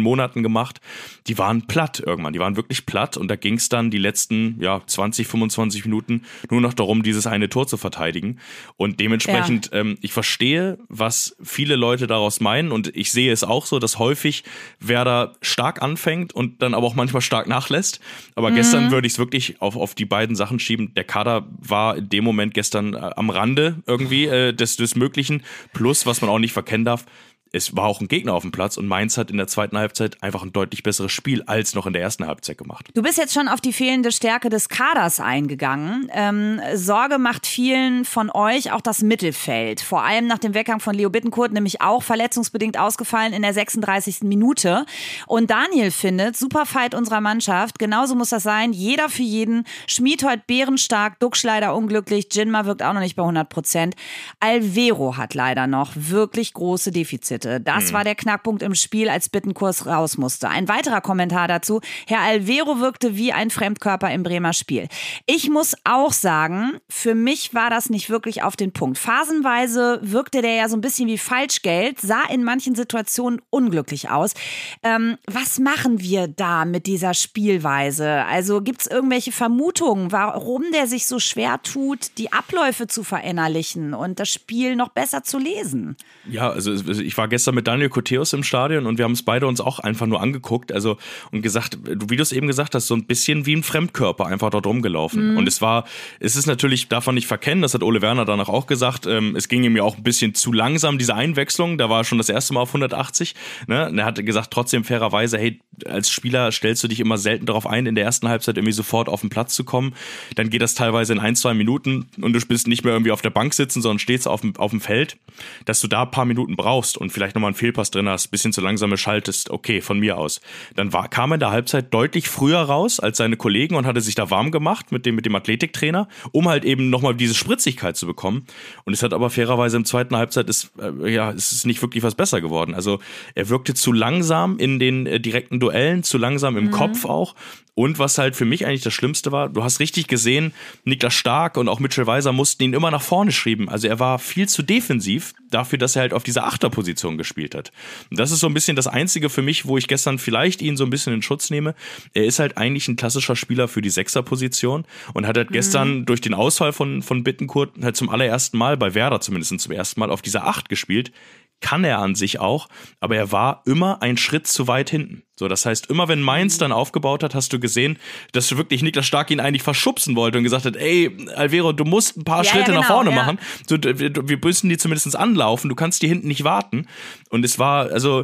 Monaten gemacht, die waren platt irgendwann, die waren wirklich platt und da ging es dann die letzten ja, zwanzig, fünfundzwanzig Minuten nur noch darum, dieses eine Tor zu verteidigen und dementsprechend, ja. ähm, ich verstehe, was viele Leute daraus meinen und ich sehe es auch so, dass häufig Werder stark anfängt und dann aber auch manchmal stark nachlässt, aber mhm. gestern würde ich es wirklich auf, auf die beiden Sachen schieben, der Kader war in dem Moment gestern äh, am Rande irgendwie äh, des, des Möglichen, plus, was man auch nicht verkennen darf, es war auch ein Gegner auf dem Platz und Mainz hat in der zweiten Halbzeit einfach ein deutlich besseres Spiel als noch in der ersten Halbzeit gemacht. Du bist jetzt schon auf die fehlende Stärke des Kaders eingegangen. Ähm, Sorge macht vielen von euch auch das Mittelfeld. Vor allem nach dem Weggang von Leo Bittencourt, nämlich auch verletzungsbedingt ausgefallen in der sechsunddreißigsten Minute. Und Daniel findet, super Fight unserer Mannschaft, genauso muss das sein, jeder für jeden. Schmied heute bärenstark, Duxch leider unglücklich, Jinma wirkt auch noch nicht bei hundert Prozent. Alvero hat leider noch wirklich große Defizite. Das war der Knackpunkt im Spiel, als Bittencourt raus musste. Ein weiterer Kommentar dazu. Herr Alvero wirkte wie ein Fremdkörper im Bremer Spiel. Ich muss auch sagen, für mich war das nicht wirklich auf den Punkt. Phasenweise wirkte der ja so ein bisschen wie Falschgeld, sah in manchen Situationen unglücklich aus. Ähm, was machen wir da mit dieser Spielweise? Also gibt es irgendwelche Vermutungen, warum der sich so schwer tut, die Abläufe zu verinnerlichen und das Spiel noch besser zu lesen? Ja, also ich war gestern mit Daniel Koteus im Stadion und wir haben es beide uns auch einfach nur angeguckt, also und gesagt, wie du es eben gesagt hast, so ein bisschen wie ein Fremdkörper einfach dort rumgelaufen. Mhm. Und es war, es ist natürlich, darf man nicht verkennen, das hat Ole Werner danach auch gesagt, ähm, es ging ihm ja auch ein bisschen zu langsam, diese Einwechslung, da war er schon das erste Mal auf hundertachtzig, ne? Und er hatte gesagt, trotzdem fairerweise, hey, als Spieler stellst du dich immer selten darauf ein, in der ersten Halbzeit irgendwie sofort auf den Platz zu kommen, dann geht das teilweise in ein, zwei Minuten und du bist nicht mehr irgendwie auf der Bank sitzen, sondern stehst auf dem, auf dem Feld, dass du da ein paar Minuten brauchst und vielleicht nochmal einen Fehlpass drin hast, bisschen zu langsam schaltest, okay, von mir aus. Dann war, kam er in der Halbzeit deutlich früher raus als seine Kollegen und hatte sich da warm gemacht mit dem, mit dem Athletiktrainer, um halt eben nochmal diese Spritzigkeit zu bekommen. Und es hat aber fairerweise im zweiten Halbzeit ist, äh, ja, es ist nicht wirklich was besser geworden. Also er wirkte zu langsam in den äh, direkten Duellen, zu langsam im mhm. Kopf auch. Und was halt für mich eigentlich das Schlimmste war, du hast richtig gesehen, Niklas Stark und auch Mitchell Weiser mussten ihn immer nach vorne schieben. Also er war viel zu defensiv dafür, dass er halt auf dieser Achterposition gespielt hat. Und das ist so ein bisschen das Einzige für mich, wo ich gestern vielleicht ihn so ein bisschen in Schutz nehme. Er ist halt eigentlich ein klassischer Spieler für die Sechserposition und hat halt mhm. gestern durch den Ausfall von, von Bittencourt halt zum allerersten Mal, bei Werder zumindest zum ersten Mal, auf dieser Acht gespielt. Kann er an sich auch, aber er war immer einen Schritt zu weit hinten. So, das heißt, immer wenn Mainz dann aufgebaut hat, hast du gesehen, dass wirklich Niklas Stark ihn eigentlich verschubsen wollte und gesagt hat, ey, Alvero, du musst ein paar ja, Schritte ja, genau, nach vorne ja. machen. So, wir müssen die zumindest anlaufen, du kannst die hinten nicht warten. Und es war, also,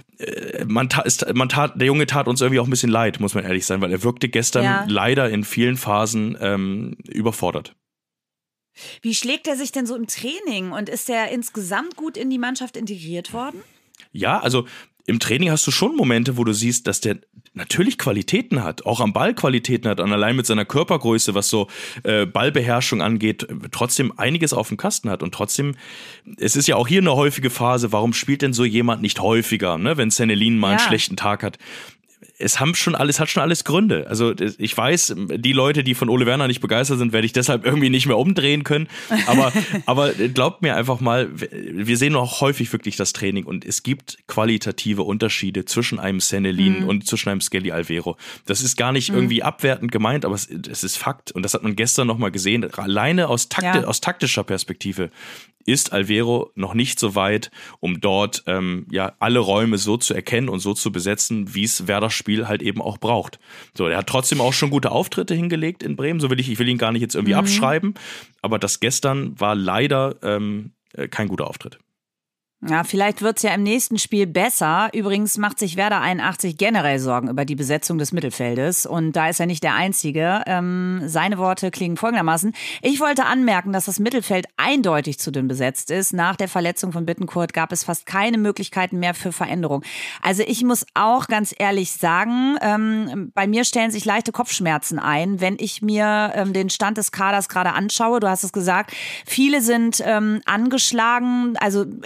man tat, man tat, der Junge tat uns irgendwie auch ein bisschen leid, muss man ehrlich sein, weil er wirkte gestern ja. leider in vielen Phasen ähm, überfordert. Wie schlägt er sich denn so im Training und ist er insgesamt gut in die Mannschaft integriert worden? Ja, also im Training hast du schon Momente, wo du siehst, dass der natürlich Qualitäten hat, auch am Ball Qualitäten hat und allein mit seiner Körpergröße, was so äh, Ballbeherrschung angeht, trotzdem einiges auf dem Kasten hat. Und trotzdem, es ist ja auch hier eine häufige Phase, warum spielt denn so jemand nicht häufiger, ne, wenn Sennelin mal ja. einen schlechten Tag hat? Es haben schon alles, hat schon alles Gründe. Also ich weiß, die Leute, die von Ole Werner nicht begeistert sind, werde ich deshalb irgendwie nicht mehr umdrehen können. Aber, aber glaubt mir einfach mal, wir sehen auch häufig wirklich das Training und es gibt qualitative Unterschiede zwischen einem Sennelin mhm. und zwischen einem Skelly Alvero. Das ist gar nicht mhm. irgendwie abwertend gemeint, aber es, es ist Fakt. Und das hat man gestern nochmal gesehen. Alleine aus, Takti- ja. aus taktischer Perspektive ist Alvero noch nicht so weit, um dort ähm, ja alle Räume so zu erkennen und so zu besetzen, wie es Werders Spiel halt eben auch braucht. So, er hat trotzdem auch schon gute Auftritte hingelegt in Bremen, so will ich, ich will ihn gar nicht jetzt irgendwie mhm. abschreiben, aber das gestern war leider ähm, kein guter Auftritt. Ja, vielleicht wird's ja im nächsten Spiel besser. Übrigens macht sich Werder einundachtzig generell Sorgen über die Besetzung des Mittelfeldes. Und da ist er nicht der Einzige. Ähm, seine Worte klingen folgendermaßen. Ich wollte anmerken, dass das Mittelfeld eindeutig zu dünn besetzt ist. Nach der Verletzung von Bittencourt gab es fast keine Möglichkeiten mehr für Veränderung. Also ich muss auch ganz ehrlich sagen, ähm, bei mir stellen sich leichte Kopfschmerzen ein, wenn ich mir ähm, den Stand des Kaders gerade anschaue. Du hast es gesagt, viele sind ähm, angeschlagen. Also insgesamt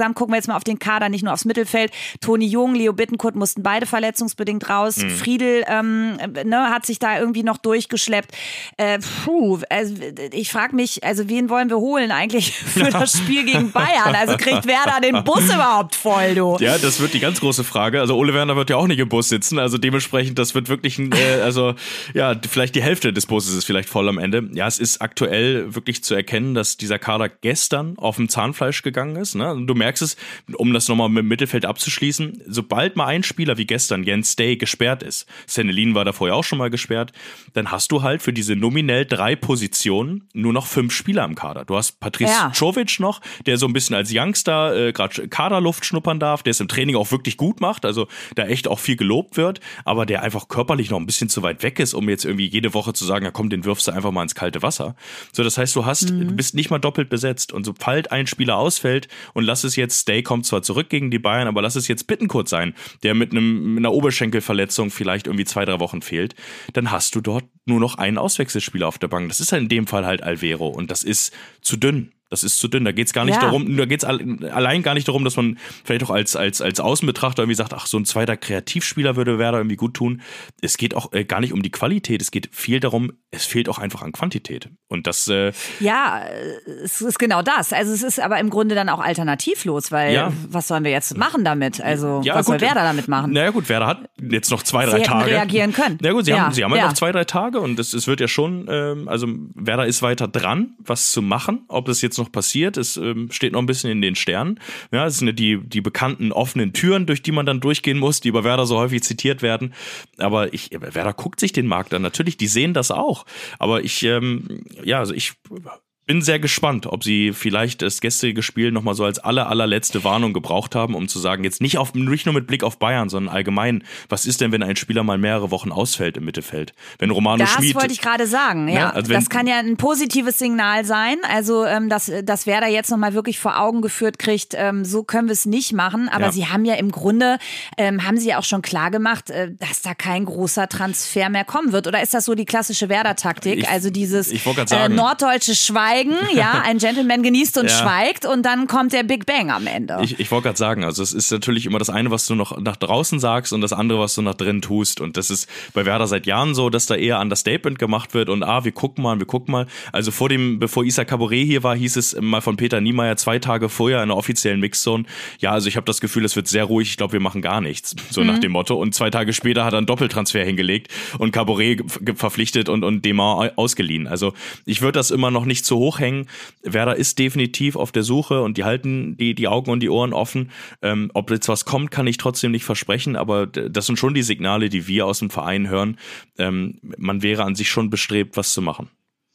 insgesamt gucken wir jetzt mal auf den Kader, nicht nur aufs Mittelfeld. Toni Jung, Leo Bittencourt mussten beide verletzungsbedingt raus. Mhm. Friedel ähm, ne, hat sich da irgendwie noch durchgeschleppt. Äh, puh, also ich frage mich, also wen wollen wir holen eigentlich für das Spiel gegen Bayern? Also kriegt Werder den Bus überhaupt voll, du? Ja, das wird die ganz große Frage. Also Ole Werner wird ja auch nicht im Bus sitzen. Also dementsprechend, das wird wirklich, ein, äh, also ja, vielleicht die Hälfte des Busses ist vielleicht voll am Ende. Ja, es ist aktuell wirklich zu erkennen, dass dieser Kader gestern auf dem Zahnfleisch gegangen ist. Ne? Und du merkst es, um das nochmal mit dem Mittelfeld abzuschließen, sobald mal ein Spieler wie gestern, Jens Day, gesperrt ist, Sennelin war da vorher auch schon mal gesperrt, dann hast du halt für diese nominell drei Positionen nur noch fünf Spieler im Kader. Du hast Patrice ja. Czovic noch, der so ein bisschen als Youngster äh, gerade Kaderluft schnuppern darf, der es im Training auch wirklich gut macht, also da echt auch viel gelobt wird, aber der einfach körperlich noch ein bisschen zu weit weg ist, um jetzt irgendwie jede Woche zu sagen, ja komm, den wirfst du einfach mal ins kalte Wasser. So, das heißt, du hast, mhm. du bist nicht mal doppelt besetzt und sobald ein Spieler ausfällt und lass es jetzt, Stay kommt zwar zurück gegen die Bayern, aber lass es jetzt Bittencourt sein, der mit, einem, mit einer Oberschenkelverletzung vielleicht irgendwie zwei, drei Wochen fehlt, dann hast du dort nur noch einen Auswechselspieler auf der Bank. Das ist halt in dem Fall halt Alvero und das ist zu dünn. Das ist zu dünn. Da geht's gar nicht ja. darum, da geht's allein gar nicht darum, dass man vielleicht auch als, als, als Außenbetrachter irgendwie sagt, ach, so ein zweiter Kreativspieler würde Werder irgendwie gut tun. Es geht auch äh, gar nicht um die Qualität. Es geht viel darum, es fehlt auch einfach an Quantität. Und das, äh, ja, es ist genau das. Also es ist aber im Grunde dann auch alternativlos, weil ja. was sollen wir jetzt machen damit? Also ja, was gut. soll Werder damit machen? Naja gut, Werder hat jetzt noch zwei, sie drei hätten Tage. reagieren können. Na gut, sie ja. haben, sie haben ja. halt noch zwei, drei Tage und es, es wird ja schon, ähm, also Werder ist weiter dran, was zu machen. Ob das jetzt noch passiert, ist steht noch ein bisschen in den Sternen. Ja, das sind die, die bekannten offenen Türen, durch die man dann durchgehen muss, die bei Werder so häufig zitiert werden. Aber ich, Werder guckt sich den Markt an. Natürlich, die sehen das auch. Aber ich, ähm, ja, also ich bin sehr gespannt, ob sie vielleicht das gestrige Spiel nochmal so als aller, allerletzte Warnung gebraucht haben, um zu sagen, jetzt nicht, auf, nicht nur mit Blick auf Bayern, sondern allgemein, was ist denn, wenn ein Spieler mal mehrere Wochen ausfällt im Mittelfeld? Wenn Romano das Schmid... Das wollte ich gerade sagen, ja. Ne? Also wenn, das kann ja ein positives Signal sein, also ähm, dass, dass Werder jetzt nochmal wirklich vor Augen geführt kriegt, ähm, so können wir es nicht machen, aber ja. sie haben ja im Grunde, ähm, haben sie ja auch schon klar gemacht, äh, dass da kein großer Transfer mehr kommen wird. Oder ist das so die klassische Werder-Taktik? Ich, also dieses ich wollte gerade sagen, äh, norddeutsche Schweigen, ja, ein Gentleman genießt und ja. schweigt und dann kommt der Big Bang am Ende. Ich, ich wollte gerade sagen, also es ist natürlich immer das eine, was du noch nach draußen sagst und das andere, was du nach drinnen tust. Und das ist bei Werder seit Jahren so, dass da eher Understatement gemacht wird und ah, wir gucken mal, wir gucken mal. Also vor dem, bevor Issa Caboret hier war, hieß es mal von Peter Niemeyer zwei Tage vorher in der offiziellen Mixzone, ja, also ich habe das Gefühl, es wird sehr ruhig, ich glaube, wir machen gar nichts. So mhm. nach dem Motto. Und zwei Tage später hat er einen Doppeltransfer hingelegt und Caboret verpflichtet und, und Demar ausgeliehen. Also ich würde das immer noch nicht zu hoch hängen. Werder ist definitiv auf der Suche und die halten die, die Augen und die Ohren offen. Ähm, ob jetzt was kommt, kann ich trotzdem nicht versprechen, aber das sind schon die Signale, die wir aus dem Verein hören. Ähm, man wäre an sich schon bestrebt, was zu machen.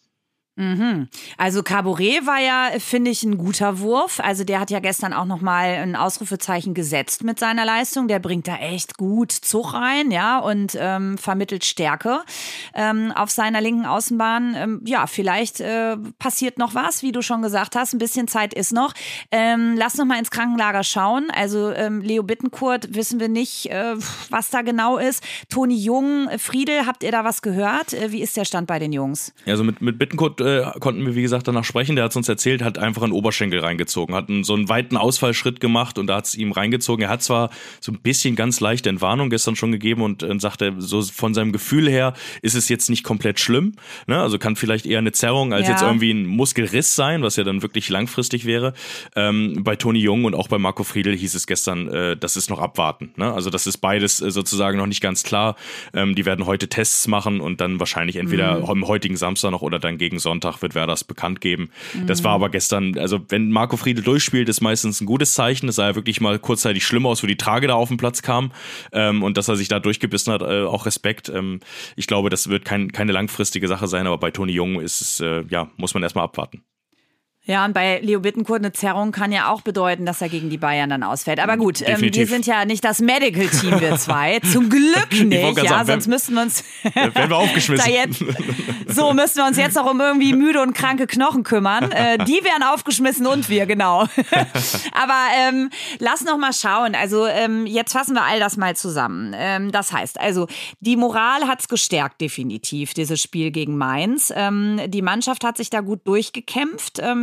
Mhm. Also Caboret war ja, finde ich, ein guter Wurf. Also der hat ja gestern auch nochmal ein Ausrufezeichen gesetzt mit seiner Leistung. Der bringt da echt gut Zug rein, ja, und ähm, vermittelt Stärke ähm, auf seiner linken Außenbahn. Ähm, ja, vielleicht äh, passiert noch was, wie du schon gesagt hast. Ein bisschen Zeit ist noch. Ähm, lass noch mal ins Krankenlager schauen. Also ähm, Leo Bittencourt wissen wir nicht, äh, was da genau ist. Toni Jung, Friedel, habt ihr da was gehört? Äh, wie ist der Stand bei den Jungs? Also mit, mit Bittencourt konnten wir, wie gesagt, danach sprechen. Der hat uns erzählt, hat einfach einen Oberschenkel reingezogen, hat einen, so einen weiten Ausfallschritt gemacht und da hat es ihm reingezogen. Er hat zwar so ein bisschen ganz leichte Entwarnung gestern schon gegeben und, und sagte, so von seinem Gefühl her ist es jetzt nicht komplett schlimm. Ne? Also kann vielleicht eher eine Zerrung als ja. jetzt irgendwie ein Muskelriss sein, was ja dann wirklich langfristig wäre. Ähm, bei Toni Jung und auch bei Marco Friedl hieß es gestern, äh, das ist noch abwarten. Ne? Also das ist beides äh, sozusagen noch nicht ganz klar. Ähm, die werden heute Tests machen und dann wahrscheinlich entweder mhm. am heutigen Samstag noch oder dann gegen Sonntag Sonntag wird Werder das bekannt geben. Mhm. Das war aber gestern, also wenn Marco Friedl durchspielt, ist meistens ein gutes Zeichen. Das sah ja wirklich mal kurzzeitig schlimm aus, wo die Trage da auf den Platz kam ähm, und dass er sich da durchgebissen hat, äh, auch Respekt. Ähm, ich glaube, das wird kein, keine langfristige Sache sein, aber bei Toni Jung ist es, äh, ja, muss man erstmal abwarten. Ja, und bei Leo Bittencourt eine Zerrung kann ja auch bedeuten, dass er gegen die Bayern dann ausfällt. Aber gut, ähm, wir sind ja nicht das Medical-Team, wir zwei. Zum Glück nicht, ja, sagen, sonst müssten wir uns werden wir aufgeschmissen. da jetzt, so müssten wir uns jetzt noch um irgendwie müde und kranke Knochen kümmern. Äh, die werden aufgeschmissen und wir, genau. Aber ähm, lass noch mal schauen. Also ähm, jetzt fassen wir all das mal zusammen. Ähm, das heißt, also die Moral hat's gestärkt, definitiv, dieses Spiel gegen Mainz. Ähm, die Mannschaft hat sich da gut durchgekämpft. Ähm,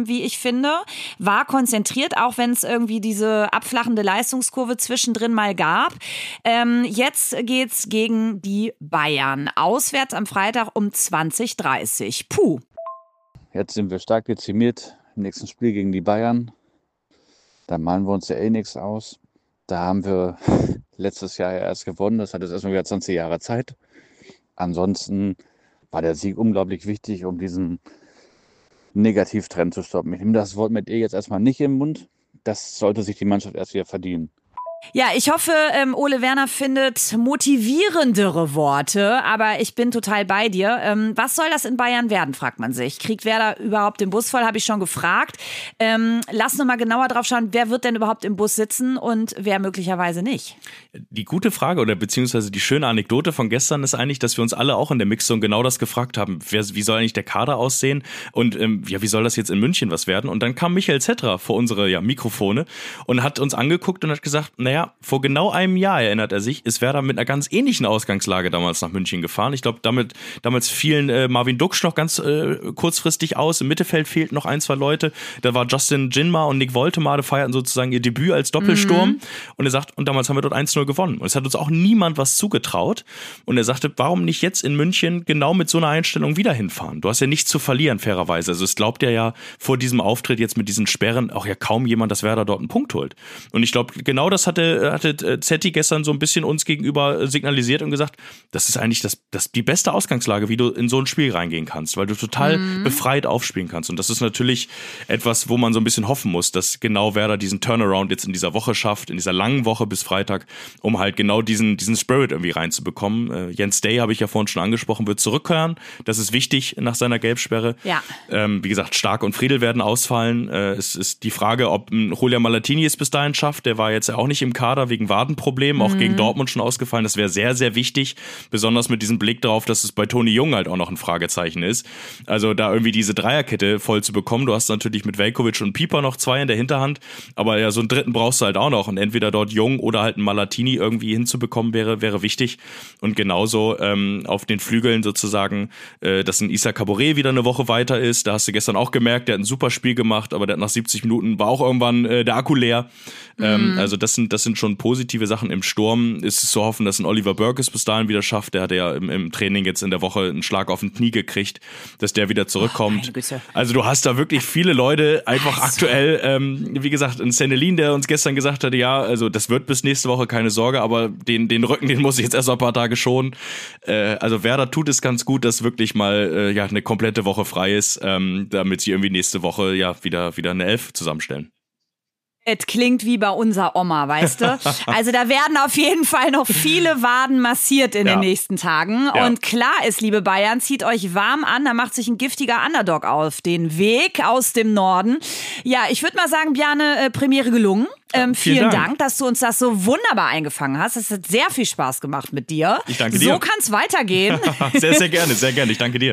wie ich finde. War konzentriert, auch wenn es irgendwie diese abflachende Leistungskurve zwischendrin mal gab. Ähm, jetzt geht's gegen die Bayern. Auswärts am Freitag um zwanzig Uhr dreißig. Puh. Jetzt sind wir stark dezimiert im nächsten Spiel gegen die Bayern. Da malen wir uns ja eh nichts aus. Da haben wir letztes Jahr erst gewonnen. Das hat jetzt erstmal wieder zwanzig Jahre Zeit. Ansonsten war der Sieg unglaublich wichtig, um diesen Negativtrend zu stoppen. Ich nehme das Wort mit E jetzt erstmal nicht im Mund. Das sollte sich die Mannschaft erst wieder verdienen. Ja, ich hoffe, ähm, Ole Werner findet motivierendere Worte, aber ich bin total bei dir. Ähm, was soll das in Bayern werden, fragt man sich. Kriegt Werder überhaupt den Bus voll, habe ich schon gefragt. Ähm, lass noch mal genauer drauf schauen, wer wird denn überhaupt im Bus sitzen und wer möglicherweise nicht? Die gute Frage oder beziehungsweise die schöne Anekdote von gestern ist eigentlich, dass wir uns alle auch in der Mixzone genau das gefragt haben. Wer, wie soll eigentlich der Kader aussehen und ähm, ja, wie soll das jetzt in München was werden? Und dann kam Michael Zetterer vor unsere ja, Mikrofone und hat uns angeguckt und hat gesagt, naja, vor genau einem Jahr, erinnert er sich, ist Werder mit einer ganz ähnlichen Ausgangslage damals nach München gefahren. Ich glaube, damit damals fielen äh, Marvin Duksch noch ganz äh, kurzfristig aus. Im Mittelfeld fehlten noch ein, zwei Leute. Da war Justin Jinma und Nick Woltemade feierten sozusagen ihr Debüt als Doppelsturm. Mhm. Und er sagt, und damals haben wir dort eins null gewonnen. Und es hat uns auch niemand was zugetraut. Und er sagte, warum nicht jetzt in München genau mit so einer Einstellung wieder hinfahren? Du hast ja nichts zu verlieren, fairerweise. Also es glaubt ja ja vor diesem Auftritt jetzt mit diesen Sperren auch ja kaum jemand, dass Werder dort einen Punkt holt. Und ich glaube, genau das hatte hatte Zetti gestern so ein bisschen uns gegenüber signalisiert und gesagt, das ist eigentlich das, das die beste Ausgangslage, wie du in so ein Spiel reingehen kannst, weil du total mhm. befreit aufspielen kannst. Und das ist natürlich etwas, wo man so ein bisschen hoffen muss, dass genau Werder diesen Turnaround jetzt in dieser Woche schafft, in dieser langen Woche bis Freitag, um halt genau diesen, diesen Spirit irgendwie reinzubekommen. Äh, Jens Day, habe ich ja vorhin schon angesprochen, wird zurückkehren. Das ist wichtig nach seiner Gelbsperre. Ja. Ähm, wie gesagt, Stark und Friedel werden ausfallen. Äh, es ist die Frage, ob ein Julian Malatini es bis dahin schafft. Der war jetzt ja auch nicht im Kader wegen Wadenproblemen, auch mhm. gegen Dortmund schon ausgefallen. Das wäre sehr, sehr wichtig, besonders mit diesem Blick darauf, dass es bei Toni Jung halt auch noch ein Fragezeichen ist. Also da irgendwie diese Dreierkette voll zu bekommen. Du hast natürlich mit Veljkovic und Pieper noch zwei in der Hinterhand, aber ja, so einen dritten brauchst du halt auch noch und entweder dort Jung oder halt einen Malatini irgendwie hinzubekommen wäre, wäre wichtig. Und genauso ähm, auf den Flügeln sozusagen, äh, dass ein Issa Caboret wieder eine Woche weiter ist. Da hast du gestern auch gemerkt, der hat ein super Spiel gemacht, aber der hat nach siebzig Minuten war auch irgendwann äh, der Akku leer. Mhm. Ähm, also das sind, das sind schon positive Sachen. Im Sturm ist es zu hoffen, dass ein Oliver Burke es bis dahin wieder schafft. Der hat ja im, im Training jetzt in der Woche einen Schlag auf den Knie gekriegt, dass der wieder zurückkommt. Oh, also du hast da wirklich viele Leute einfach also. aktuell, ähm, wie gesagt, ein Senelin, der uns gestern gesagt hatte, ja, also das wird bis nächste Woche, keine Sorge, aber den, den Rücken, den muss ich jetzt erst noch ein paar Tage schonen. Äh, also Werder tut es ganz gut, dass wirklich mal äh, ja eine komplette Woche frei ist, ähm, damit sie irgendwie nächste Woche ja wieder, wieder eine Elf zusammenstellen. Es klingt wie bei unserer Oma, weißt du? Also da werden auf jeden Fall noch viele Waden massiert in ja. den nächsten Tagen. Ja. Und klar ist, liebe Bayern, zieht euch warm an, da macht sich ein giftiger Underdog auf den Weg aus dem Norden. Ja, ich würde mal sagen, Bjarne, äh, Premiere gelungen. Ähm, vielen vielen Dank. Dank, dass du uns das so wunderbar eingefangen hast. Es hat sehr viel Spaß gemacht mit dir. Ich danke dir. So kann es weitergehen. Sehr, sehr gerne, sehr gerne. Ich danke dir.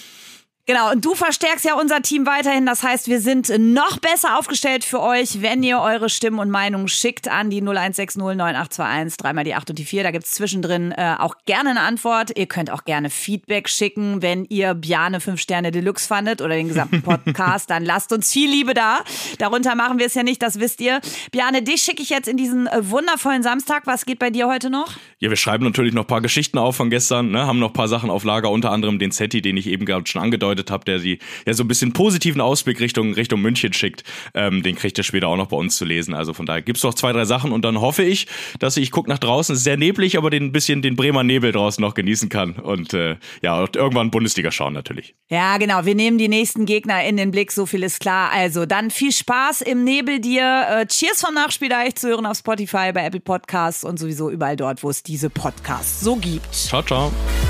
Genau, und du verstärkst ja unser Team weiterhin. Das heißt, wir sind noch besser aufgestellt für euch, wenn ihr eure Stimmen und Meinungen schickt an die null eins sechs null neun acht zwei eins, dreimal die acht und die vier. Da gibt's zwischendrin äh, auch gerne eine Antwort. Ihr könnt auch gerne Feedback schicken, wenn ihr Bjarne fünf Sterne Deluxe fandet oder den gesamten Podcast. Dann lasst uns viel Liebe da. Darunter machen wir es ja nicht, das wisst ihr. Bjarne, dich schicke ich jetzt in diesen äh, wundervollen Samstag. Was geht bei dir heute noch? Ja, wir schreiben natürlich noch ein paar Geschichten auf von gestern, ne? Haben noch ein paar Sachen auf Lager, unter anderem den Zetti, den ich eben gerade schon angedeutet habe, der die ja so ein bisschen positiven Ausblick Richtung, Richtung München schickt. Ähm, den kriegt ihr später auch noch bei uns zu lesen. Also von daher gibt's noch zwei, drei Sachen und dann hoffe ich, dass ich, ich gucke nach draußen, es ist sehr neblig, aber den ein bisschen den Bremer Nebel draußen noch genießen kann und äh, ja, und irgendwann Bundesliga schauen natürlich. Ja, genau. Wir nehmen die nächsten Gegner in den Blick, so viel ist klar. Also dann viel Spaß im Nebel dir. Äh, Cheers vom Nachspielreich zu hören auf Spotify, bei Apple Podcasts und sowieso überall dort, wo es diese Podcasts so gibt. Ciao, ciao.